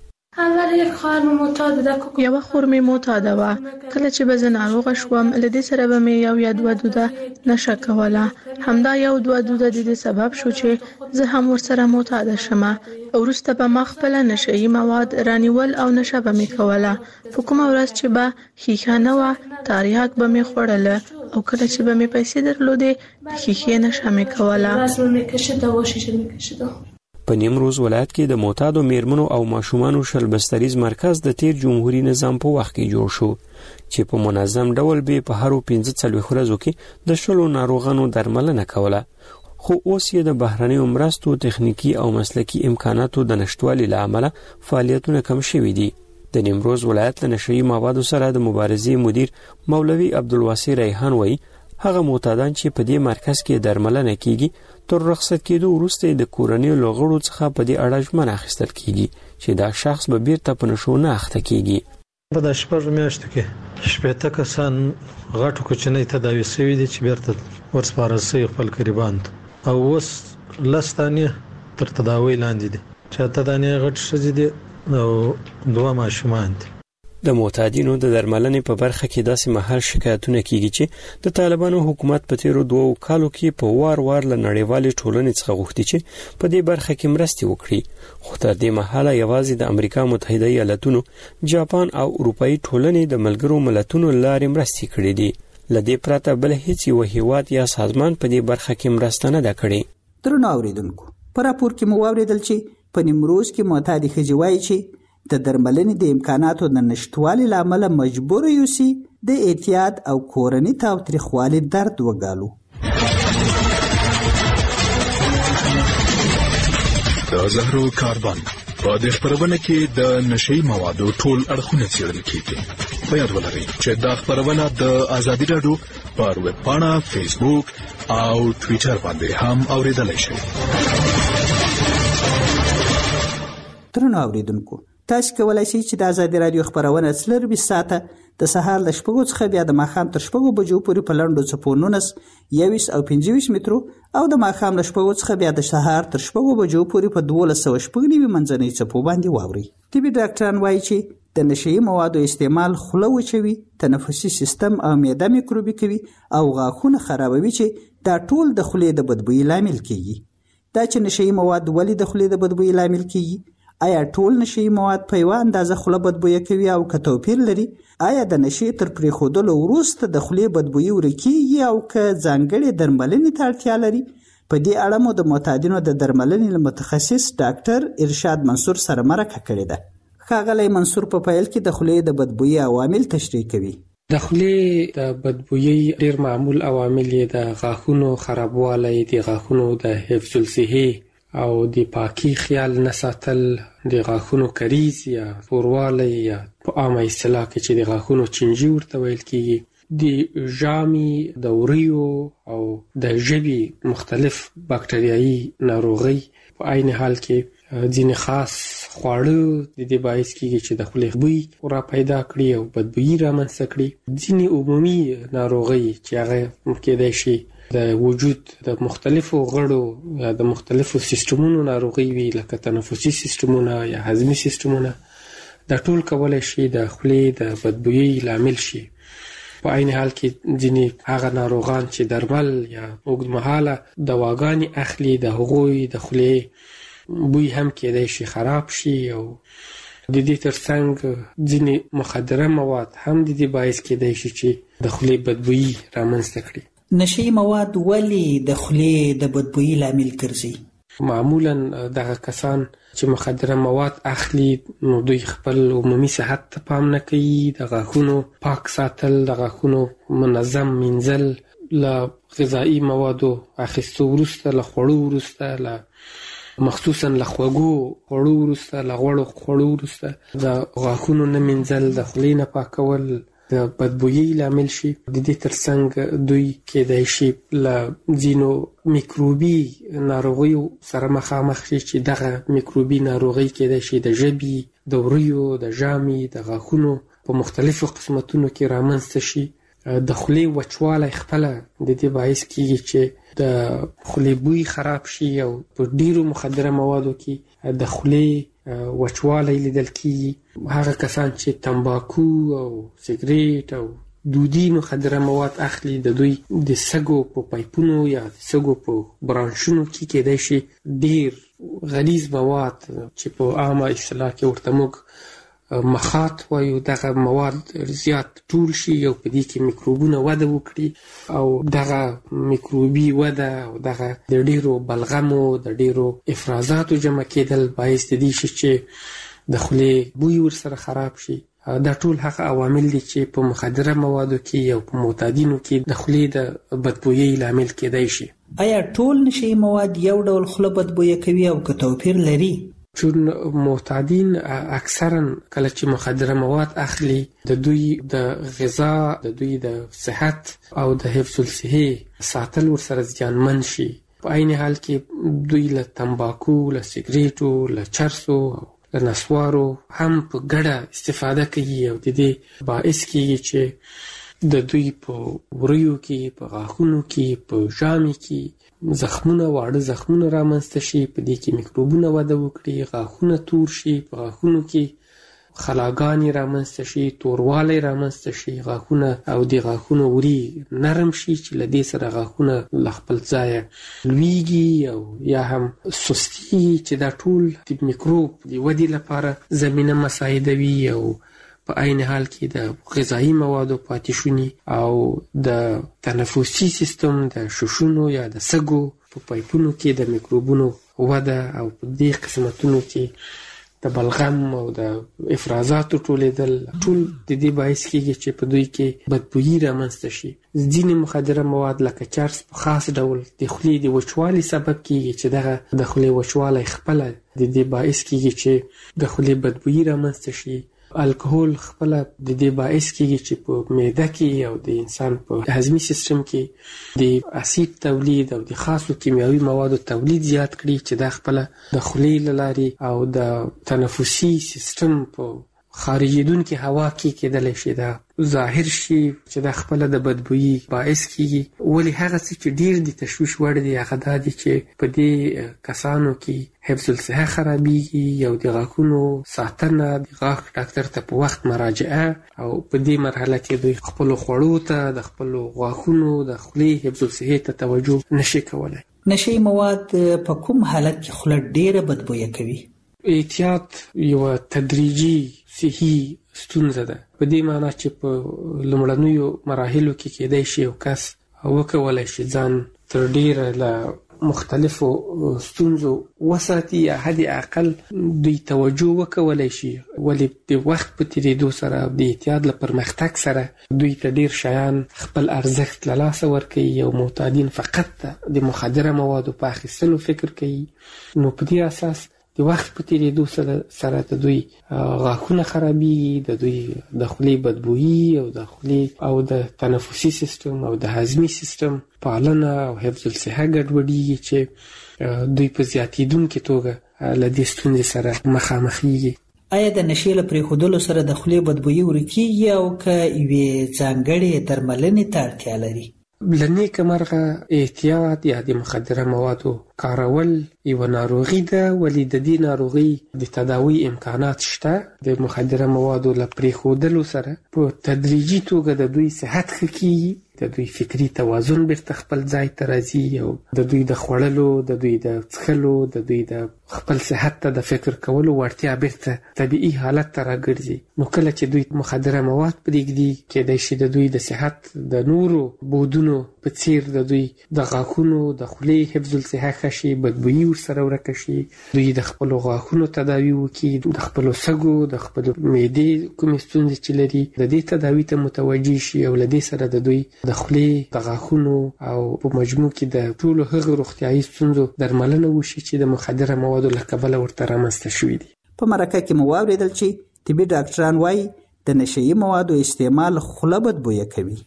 یو خور مې معتاده وه. کله چې به زه ناروغه شوم له دې سره به مې یو یا دوه دوده نشه کوله. همدا یو دوه دوده د دې سبب شو چې زه هم ورسره معتاده شم. وروسته به ما خپله نشهیي مواد رانیول او نشه به مې کوله. په کومه ورځ چې به ښیښه نه وه تریاک به مې خوړله او کله چې به مې پیسې درلودې د ښیښې نشه مې کوله. په نیمروز ولایت کې د معتادو میرمنو او ماشومانو شل بستریز مرکز د تیر جمهوریت نظام په وخت کې جوړ شو چې په منظم ډول به په هرو 15 ورځو کې د شلو ناروغانو درملنه کوله. خو اوس یې د بهرنیو مرستو تخنیکی او مسلکی امکاناتو د نشټوالي له امله فعالیتونه کم شوي دي. د نیمروز ولایت له نشهیي موادو سره د مبارزې مدیر مولوي عبدالواسع ریحان وایي هغه معتادان چې په دې مرکز کې درملنه کیږي تر رخصت کېدو وروسته د کورنۍ لغړو څخه په دې اړه ژمنه اخیستل کیږي چې دا شخص به بیرته په نشو نه اخته کیږي. په د شپږ میاشتو کې 80 کسان غټو کوچنۍ تداوي شوي دي چې بیرته ورسپارل شوي خپل قریبان او اوس لستانه تر تداوی لاندې دي چې تدانې غټ شې دي او دوه ماشومان دي. د معتادینو د درملنې په برخه کې داسې مهال شکایتونه کیږي چې د طالبانو حکومت په تیرو 2 کالو کې په وار له نړیوالې ټولنې څخه غوښتي چې په دې برخه کې مرستې وکړي. خو تر دې مهاله یوازې د امریکا متحده ایالاتونو، جاپان او اروپאי ټولنې د ملګرو ملتونو لارې مرستې کړې دي. لدې پرته بل هیڅ یو هیواد یا سازمان په دې برخه کې مرسته نه ده کړې. درنو اوریدونکو، په راپور کې مو واوریدل چې په نیمروز کې معتادي ښځې وایي چې د درملنې د امکاناتو د نشټوالي له امله مجبور یو سي د احتیاط او کورني تاوتریخوالي درد وګالو. د زهرو کاربن په دې خبرونه کې د نشي موادو ټول اړخونه څېړل کیږي. په یاد ولرئ چې دا خبرونه د ازادي راډیو پر ویب پاڼه، فیسبوک او ټوئیټر باندې هم اوریدلای شئ. درنو اوریدونکو، تاسو کولای شئ چې د ازادي راډیو خبرونه 24 ساعته د سهار ل 8 څخه بیا د ماښام تر 8 بجو پورې په لنډو څپو 19 21 او 25 مترو او د ماښام ل 8 څخه بیا د سهار تر 8 بجو پورې په 1290 منځنۍ څپو باندې واوري. طبي ډاکټران وایي چې د نشهیي موادو استعمال خوله وچوي، تنفسي سیستم او معده میکروبي کوي او غاښونه خرابوي چې دا ټول د خولې د بدبویي لامل کیږي. دا چې نشهیي مواد ولې د خولې د بدبویي لامل کیږي؟ آیا ټول نشهیي مواد په یوه اندازه خوله بدبویه کوي او که توپیر لري؟ آیا د نشې تر پرېښودلو وروسته د خولې بدبویي ورکیږي او که ځانګړې درملنې ته اړتیا لري؟ په دې اړه مو د معتادینو د درملنې متخصص ډاکټر ارشاد منصور سره مرکه کړې ده. ښاغلی منصور په پیل کې د خولې د بدبویي عوامل تشریح کوي. د خولې د بدبویي ډېر معمول عوامل یې د غاښونو خرابوالی، د غاښونو د حفظ الصحې او د پاکي خیال نه ساتل، د غاښونو کریز یا توروالی یا په عامه اصطلاح کې چې د غاښونو چینجي ورته ویل کیږي، د ژامې، د وریو او د ژبې مختلف باکټریایي ناروغۍ، په عین حال کې ځینې خاص خواړه د دې باعث کیږي چې د خولې بوی را پیدا کړي او بدبویي رامنځته کړي. ځینې عمومي ناروغۍ چې هغه کېدای شي د وجود د مختلفو غړو یا د مختلفو سیستمونو ناروغي وي لکه تنفسي سیستمونه یا هضمي سیستمونه دا ټول کولای شي د خولې د بدبویي لامل شي. په عین حال کې ځینې هغه ناروغان چې درمل یا اوږدمهاله دواګانې اخلي د هغوی د خولې بوی هم کېدای شي خراب شي او د دې ترڅنګ ځینې مخدره مواد هم د دې باعث کېدای شي چې د خولې بدبویي رامنځته کړي. نشي مواد ولې د خولې د بدبویي لامل ګرځي؟ معمولا دغه کسان چې مخدره مواد اخلي نو دوی خپل عمومي صحت ته پام نه کوي، د غاښونو پاک ساتل، د غاښونو منظم مینځل، له غذایي موادو اخیستو وروسته، له خوړو وروسته، مخصوصا له خوږو خوړو وروسته، له غوړو خوړو وروسته د غاښونو نه مینځل، د خولې نه پاکول د بدبویي لامل شي. د دې ترڅنګ دوی کېدای شي له ځینو میکروبي ناروغیو سره مخامخ شي چې دغه میکروبي ناروغي کېدای شي د ژبې، د وریو، د ژامې، د غاښونو په مختلفو قسمتونو کې رامنځته شي. د خولې وچوالی خپله د دې باعث کېږي چې د خولې بوی خراب شي او په ډیرو مخدره موادو کې د خولې وچوالی لیدل کېږي. هغه کسان چې تمباکو او سیګریټ او دودي مخدره مواد اخلي د دوی د سږو په پایپونو یا د سږو په برانشونو کې کېدای شي ډیر غلیظ مواد چې په عامه اصطلاح کې ورته موږ مخاط وایو، دغه مواد زیات ټول شي او په دې کې میکروبونه وده وکړي او دغه میکروبي وده او دغه د ډیرو بلغمو د ډیرو افرازاتو جمع کېدل باعث د دې شي چې د خولې بوی ورسره خراب شي. دا ټول هغه عوامل دي چې په مخدره موادو کې او په معتادینو کې د خولې د بدبویي لامل کېدای شي. آیا ټول نشي مواد یو ډول خوله بدبویه کوي او که توپیر لري؟ چون معتادین اکثرا کله چې مخدره مواد اخلي د دوی د غذا، د دوی د صحت او د حفظ الصحه ساتل ورسره زیانمن شي. په عین حال کې دوی له تمباکو، له سیګریټو، له چرسو، له نسوارو هم په ګډه استفاده کوي او د دې باعث کېږي چې د دوی په وریو کې، په غاښونو کې، په ژامې کې زخمونه، واړه زخمونه رامنځته شي، په دې کې میکروبونه وده وکړي، غاښونه تور شي، په غاښونو کې خلاګانې رامنځته شي، توروالی رامنځته شي، غاښونه او د غاښونو وری نرم شي چې له دې سره غاښونه له خپل ځایه لویږي او یا هم سستي چې دا ټول د میکروب د ودې لپاره زمینه مساعدوي او په عین حال کې د غذایي موادو پاتې شوني او د تنفسي سیستم د ششونو یا د سږو په پایپونو کې د میکروبونو وده او په دې قسمتونو کې د بلغم او د افرازاتو ټولېدل ټول د دې باعث کېږي چې په دوی کې بدبویي رامنځته شي. ځینې مخدره مواد لکه چرس په خاص ډول د خولې د وچوالي سبب کېږي چې دغه د خولې وچوالی خپله د دې باعث کېږي چې د خولې بدبویي رامنځته شي. الکحول خپله د دې باعث کېږي چې په معده کې او د انسان په هضمي سیستم کې د اسید تولید او د خاصو کیمیاوي موادو تولید زیات کړي چې دا خپله د خولې له لارې او د تنفسي سیستم په خارجیدونکې هوا کې کېدلی شي دا ظاهر شي چې دا خپله د بدبویي باعث کېږي. ولې هغه څه چې ډېر د تشویش وړ دي هغه دا دي چې په دې کسانو کې حفظ الصحه خرابېږي او د غاښونو ساتنه، د غاښ ډاکټر ته په وخت مراجعه او په دې مرحله کې دوی خپلو خوړو ته، د خپلو غاښونو د خولې حفظ الصحې ته توجه نشي کولی. نشي مواد په کوم حالت کې خوله ډېره بدبویه کوي؟ احتیاط یوه تدریجي صحي ستونزه ده، په دې معنی چې په لومړنیو مراحلو کې کېدای شي یو کس وکولی شي ځان تر ډیره له مختلفو ستونزو وساتي یا حد اقل دوی توجه وکولی شي. ولې د وخت په تیریدو سره او د احتیاط له پرمختګ سره دوی ته ډیر شیان خپل ارزښت له لاسه ورکوي او معتادین فقط د مخدره موادو په اخیستلو فکر کوي. نو په دې اساس د وخت په تیریدو سره د دوی غاښونه خرابېږي، د دوی د خولې بدبویي او د خولې او د تنفسي سیستم او د هضمي سیستم پالنه او حفظ الصحه ګډوډېږي چې دوی په زیاتېدونکې توګه له دې ستونزې سره مخامخېږي. آیا د نشې له پرېښودلو سره د خولې بدبویي ورکېږي او که یوې ځانګړې درملنې ته اړتیا لري؟ لنیک مرغه احتیاط یا د مخدره موادو کارول یو ناروغي ده، ولې د دې ناروغي د تداوی امکانات شته. د مخدره موادو له پرېښودلو سره په تدریجي توګه د دوی صحت ښه کیږي، د دوی فکری توازن بیرته خپل ځای ته راځي او د دوی د خوړلو، د دوی د څښلو، د دوی د خپل صحت ته د فکر کولو وړتیا بیرته طبیعي حالت ته راګرځي. نو کله چې دوی مخدره مواد پرېږدي، کېدای شي د دوی د صحت د نورو بودونو په څیر د دوی د غاښونو د خولې حفظ الصحه ښه شي، بدبویي ورسره ورکه شي، دوی د خپلو غاښونو تداوي وکړي، د خپلو سږو، د خپلو معدې کومې ستونزې چې لري د دې تداوي ته متوجه شي او له دې سره د دوی د خولې، د غاښونو او په مجموع کې د ټولو هغو روغتیایي ستونزو درملنه وشي چې د مخدره موادو له کبله ورته رامنځته شوي دي. په مرکه کې مو واورېدل چې طبي ډاکټران وایي د نشهیي موادو استعمال خوله بدبویه کوي.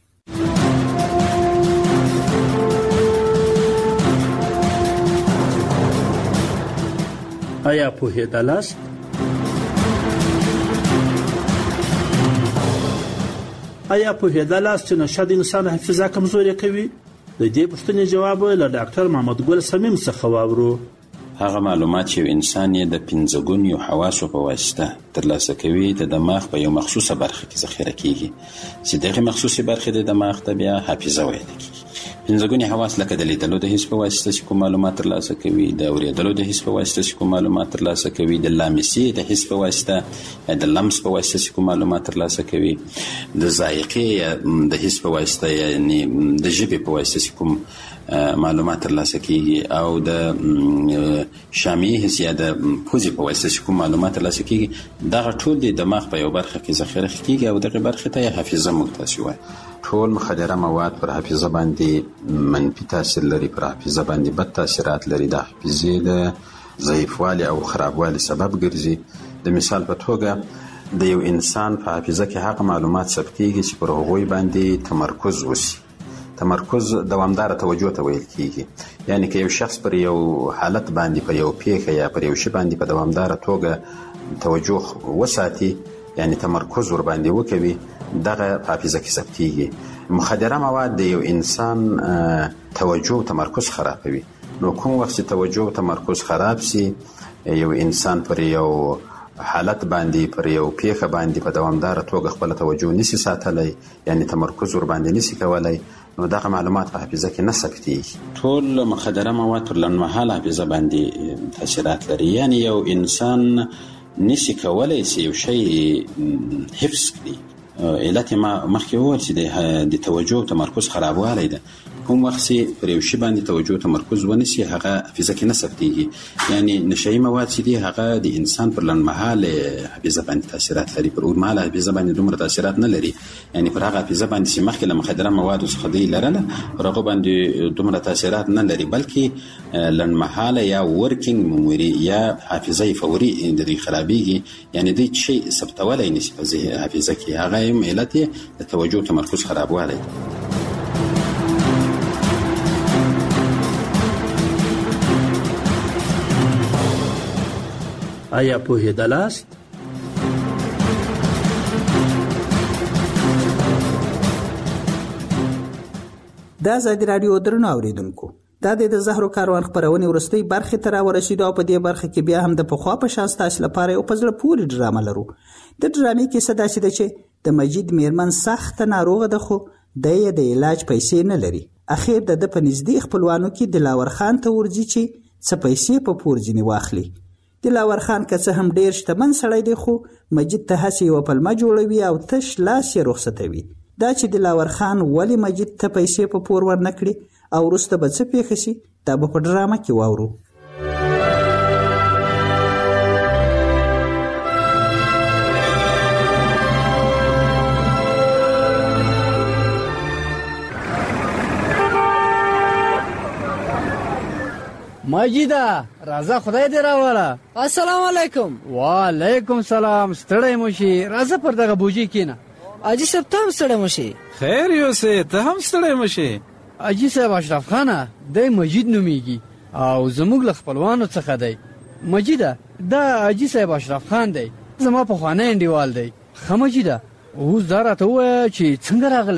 آیا پوهېدلاست؟ آیا پوهېدلاست چې نشه د انسان حافظه کمزورې کوي؟ د دې پوښتنې جواب له ډاکټر محمد ګل صمیم څخه واورو. هغه معلومات چې انسان یې د 5 ګونیو حواسو په واسطه ترلاسه کوي د دماغ په یو مخصوصه برخه کې ذخیره کیږي چې دغه مخصوصي برخه د دماغ ته بیا حافظه ویل کیږي. 5 ګونی حواس لکه د لیدلو د حس په واسطه چې کوم معلومات ترلاسه کوي، د اوریدلو د حس په واسطه چې کوم معلومات ترلاسه کوي، د لامسي د حس په واسطه یا د لمس په واسطه چې کوم معلومات ترلاسه کوي، د ذائقې د حس په واسطه یعنی د ژبې په واسطه چې کوم معلومات ترلاسه کیږي، او د شامعي حس یا د پوزې په واسطه چې کوم معلومات ترلاسه کیږي. دغه ټول د دماغ په یو برخه کې ذخیره کیږي او دغه برخه ته حافظه موږ تاسو وایي. ټول مخدره مواد پر حافظه باندې منفي تاثیر لري، پر حافظه باندې بد تاثیرات لري، د حافظې د ضعیفوالي او خرابوالي سبب ګرځي. د مثال په توګه د یو انسان په حافظه کې هغه معلومات ثبتېږي چې پر هغوی باندې تمرکز وشي. تمرکز دوامدار توجه ته ویل کیږي، یعنی که یو شخص پر یو حالت باندې په یو پیښه یا پر یو شی باندې په دوامدار توګه توجه وساتي، یعنی تمرکز ور باندې وکوي، دغه حافظه کې ثبتېږي. مخدره مواد د یو انسان توجه او تمرکز خرابوي. نو کوم وخت چې توجه او تمرکز خراب سي، یو انسان پر یو حالت باندې، پر یو پیښه باندې په دوامدار توګه خپل توجه نشي ساتلی، یعنی تمرکز ور باندې نشي کولای، نو دغه معلومات په حافظه کې نه ثبتېږي. ټول مخدره مواد پر لنډمهاله حافظه باندې تاثیرات لري، یعنی یو انسان نشي کولای چې یو شی حفظ کړي. علت ما مخکې وویل چې د توجه او تمرکز خرابوالی ده. کوم وخت چې پر یو شی باندې توجه او تمرکز ونیسي، هغه حافظه کې نه ثبتېږي. یعنی نشهیي مواد چې دي هغه د انسان پر لنډمهاله حافظه باندې تاثیرات لري، پر اوږدمهاله حافظه باندې دومره تاثیرات نه لري. یعنی پر هغه حافظه باندې چې مخکې له مخدره موادو څخه دوی لرله، پر هغه باندې دومره تاثیرات نه لري، بلکې لنډمهاله یا ورکینګ میموري یا حافظه فوري د دوی خرابېږي، یعنی دوی شی ثبتولی نشي په حافظه کې. هغه هم علت یې د توجه او تمرکز خرابوالی دی. آیا پوهېدلاست؟ د ازادي راډیو درنو اوریدونکو، دا د زهرو کاروان خبرونه ورستۍ برخه ته راورسېدو او په دې برخه کې بیا هم د پخوا په شان ستاسو لپاره یو په زړه پورې ډرامه لرو. د ډرامې کیسه داسې ده چې د مجید میرمن سخت ناروغه ده، خو د علاج پیسې نه لري. اخیر د په نږدې خپلوانو کې دلاور خان ته ورځي چې څه پیسې په پور ځینې واخلي. دلاور خان که څه هم ډیر شتمن سړی دی، خو مجید ته هسې یوه پلمه جوړوي او تش لاس یې رخصتوي. دا چې دلاور خان ولې مجید ته پیسې په پور ورنکړي او وروسته به څه پیښه شي، دا به په ډرامه کې واورو. مجیده راځه، خدای دې راوله. السلام علیکم. وعلیکم سلام. ستړی مشي، راځه پر دغه بوجي کېنه. اجي صاحب ته هم ستړی مشي. خیر یوسه، ته هم ستړی مشي. اجي صاحب اشرف خانه دی مجید نومیږي او زموږ له خپلوانو څخه دی. مجیده دا اجي صاحب اشرف خان دی، زما پخوانی انډیوال دی. ښه مجیده، اوس دا راته ووایه چې څنګه راغلی،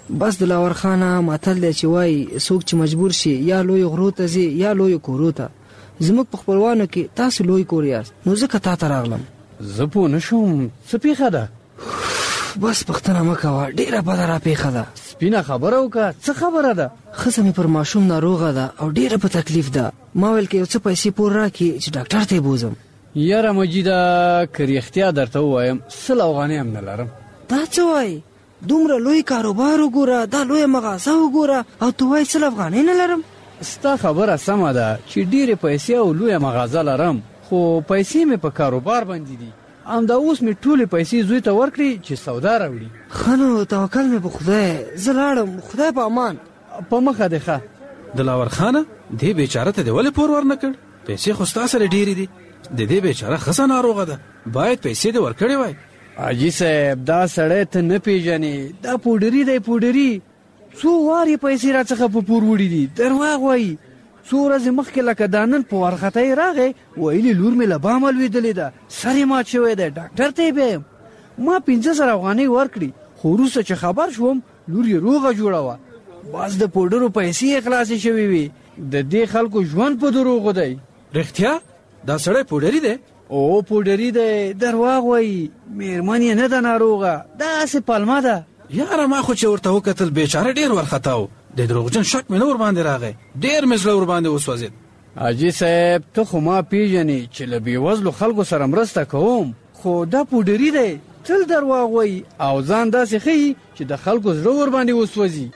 بس د لاور خانه ماتل دی چې وای څوک چې مجبور شي یا لوی غرو ته ځي یا لوی کورو ته. زموږ په خپلوانو کې تاسو لوی کور یاست، نو ځکه تا ته راغلم. زه پوه نه شوم څه پیښه ده؟ بس پوښتنه مه کوه، ډېره بده را پیښه ده. سپینه خبره وکړه، څه خبره ده؟ ښځه مې پر ماشوم ناروغه ده او ډېره په تکلیف ده. ما ویل که یو څه پیسې پور راکړي چې ډاکټر ته یې بوزم. یاره مجیده که رښتیا درته ووایم 100 افغانۍ هم نه لرم. دا څه وایي؟ دومره لوی کاروبار وګوره، دا لویه مغازه وګوره او ته وایي 100 افغانۍ نه لرم؟ ستا خبره سمه ده چې ډېرې پیسې او لویه مغازه لرم، خو پیسې مې په کاروبار باندې دي. همدا اوس مې ټولې پیسې زوی ته ورکړي چې سودا راوړي. ښه نو توکل مې په خدای، زه لاړم، خدای په امان. په مخه دې ښه. دلاور خانه دې بیچاره ته دې ولې پور ورنه کړ؟ پیسې خو ستا سره ډېرې دي. د دې بیچاره ښځه ناروغه ده، باید پیسې دې ورکړې وای. حاجي صاحب دا سړی ته نه پیژنې، دا پوډري دی پوډري. څو وارې پیسې راڅخه په پور وړي دي، درواغ وایي. څو ورځې مخکې لکه دا نن په وارخطۍ راغی، ویلي لور مې له بامه لوېدلې ده، سر یې مات شوی دی، ډاکټر ته یې بیایم. ما 15,000 افغانۍ ورکړي، خو وروسته چې خبر شوم لور یې روغه جوړه وه. بس د پوډرو پیسې یې خلاصې شوې وي. د دې خلکو ژوند په دروغو دی. رښتیا دا سړی پوډري دی؟ او پوډري دی، درواغ وایي. میرمن یې نه ده ناروغه، داسې پلمه ده. یاره ما خو چې ورته وکتل بیچاره ډېر وارخطا و. د دروغجن شک مې نه ورباندې راغی، ډېر مې زړه ورباندې وسوځېد. حاجي صاحب ته خو ما پیژنې چې له بېوزلو خلکو سره مرسته کوم، خو دا پوډري دی، تل درواغ وایي او ځان داسې ښیي چې د خلکو زړه ورباندې وسوځي.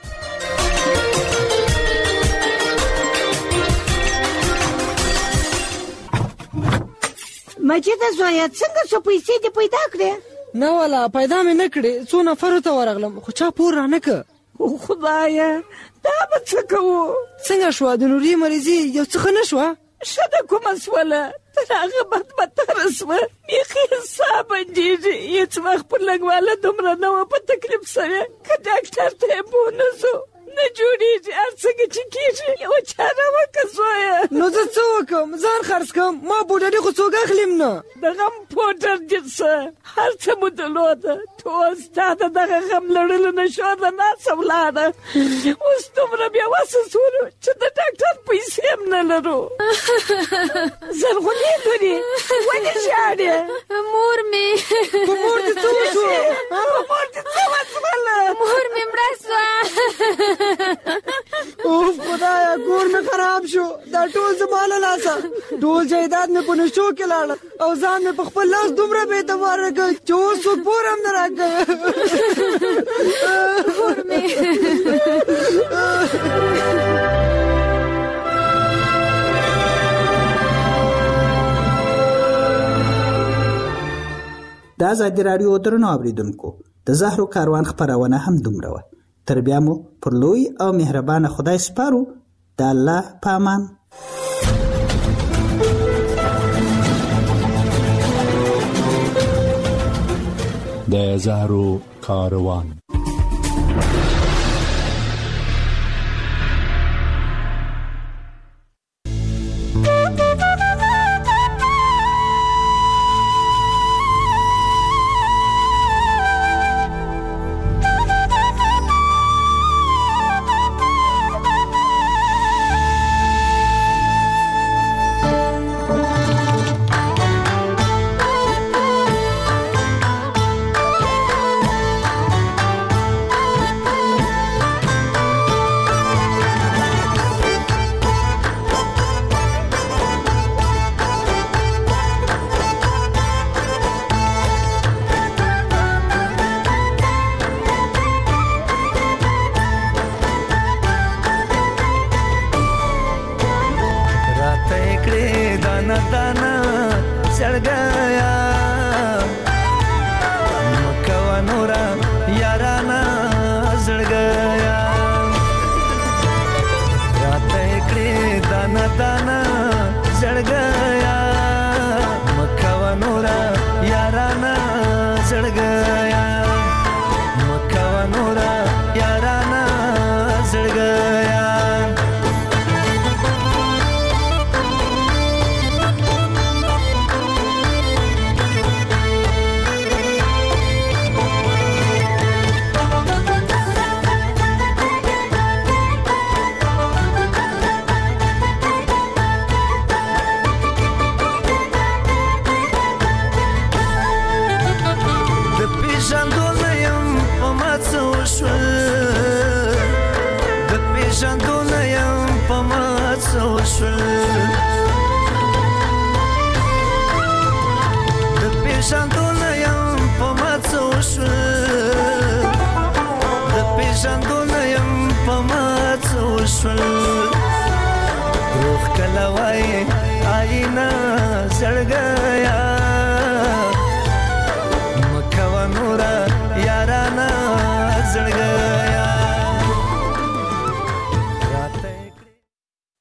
مجیده زویه څنګه څو پیسې دې پیدا کړې؟ نه والا پیدا مې نه کړې، څو نفرو ته ورغلم خو چا پور را نه که. خدایه دا به څه کوو؟ څنګه شوه د نوري مریضي یو څه ښه نه شوه؟ ښه ده کومه سوله، تر هغه بدتره سوه، بیخي حساب بندېږي. هېڅ وخت پر لږواله دومره نه وه په تکلیف سوې، که ډاکټر ته یې پوه نه سو نه جوړېږي. هر څنګه چې کېږي یوه چاره وکړه زویه. نو زه څه وکړم؟ ځان خرڅ کړم، ما پوډري خو څوک اخلم نه. د غم پوډر دې څه هر څه مو درلوده، ټول ستا د دغه غم لړلو نه شو د ناسه ولاړه. اوس دومره بېوسه سولو چې د ډاکټر پیسې هم نه لرو. زرغونې لورې ولې ژاړې؟ مور مې په مور دې څه وشو؟ په مور دې څه وشوله؟ مور مې مړه سوه. اوف خدایا کور مې خراب شو، دا ټول زما له لاسه. ټول جایداد مې په نشو کې لاړل او ځان مې په خپل لاس دومره بې اعتباره کړ چې اوس څوک پور هم نه راکوي. مور مې د ازادي راډیو درنو اوریدونکو د زهرو کاروان خپرونه هم دومره وه. تر بیا مو پر لوی او مهربانه خدای سپارو. د الله په امان. د زهرو کاروان. وشول د پیژندونه یم په ما څه وشول د پیژندونه یم په ما څه وشول روح کله وای آینا زړګیا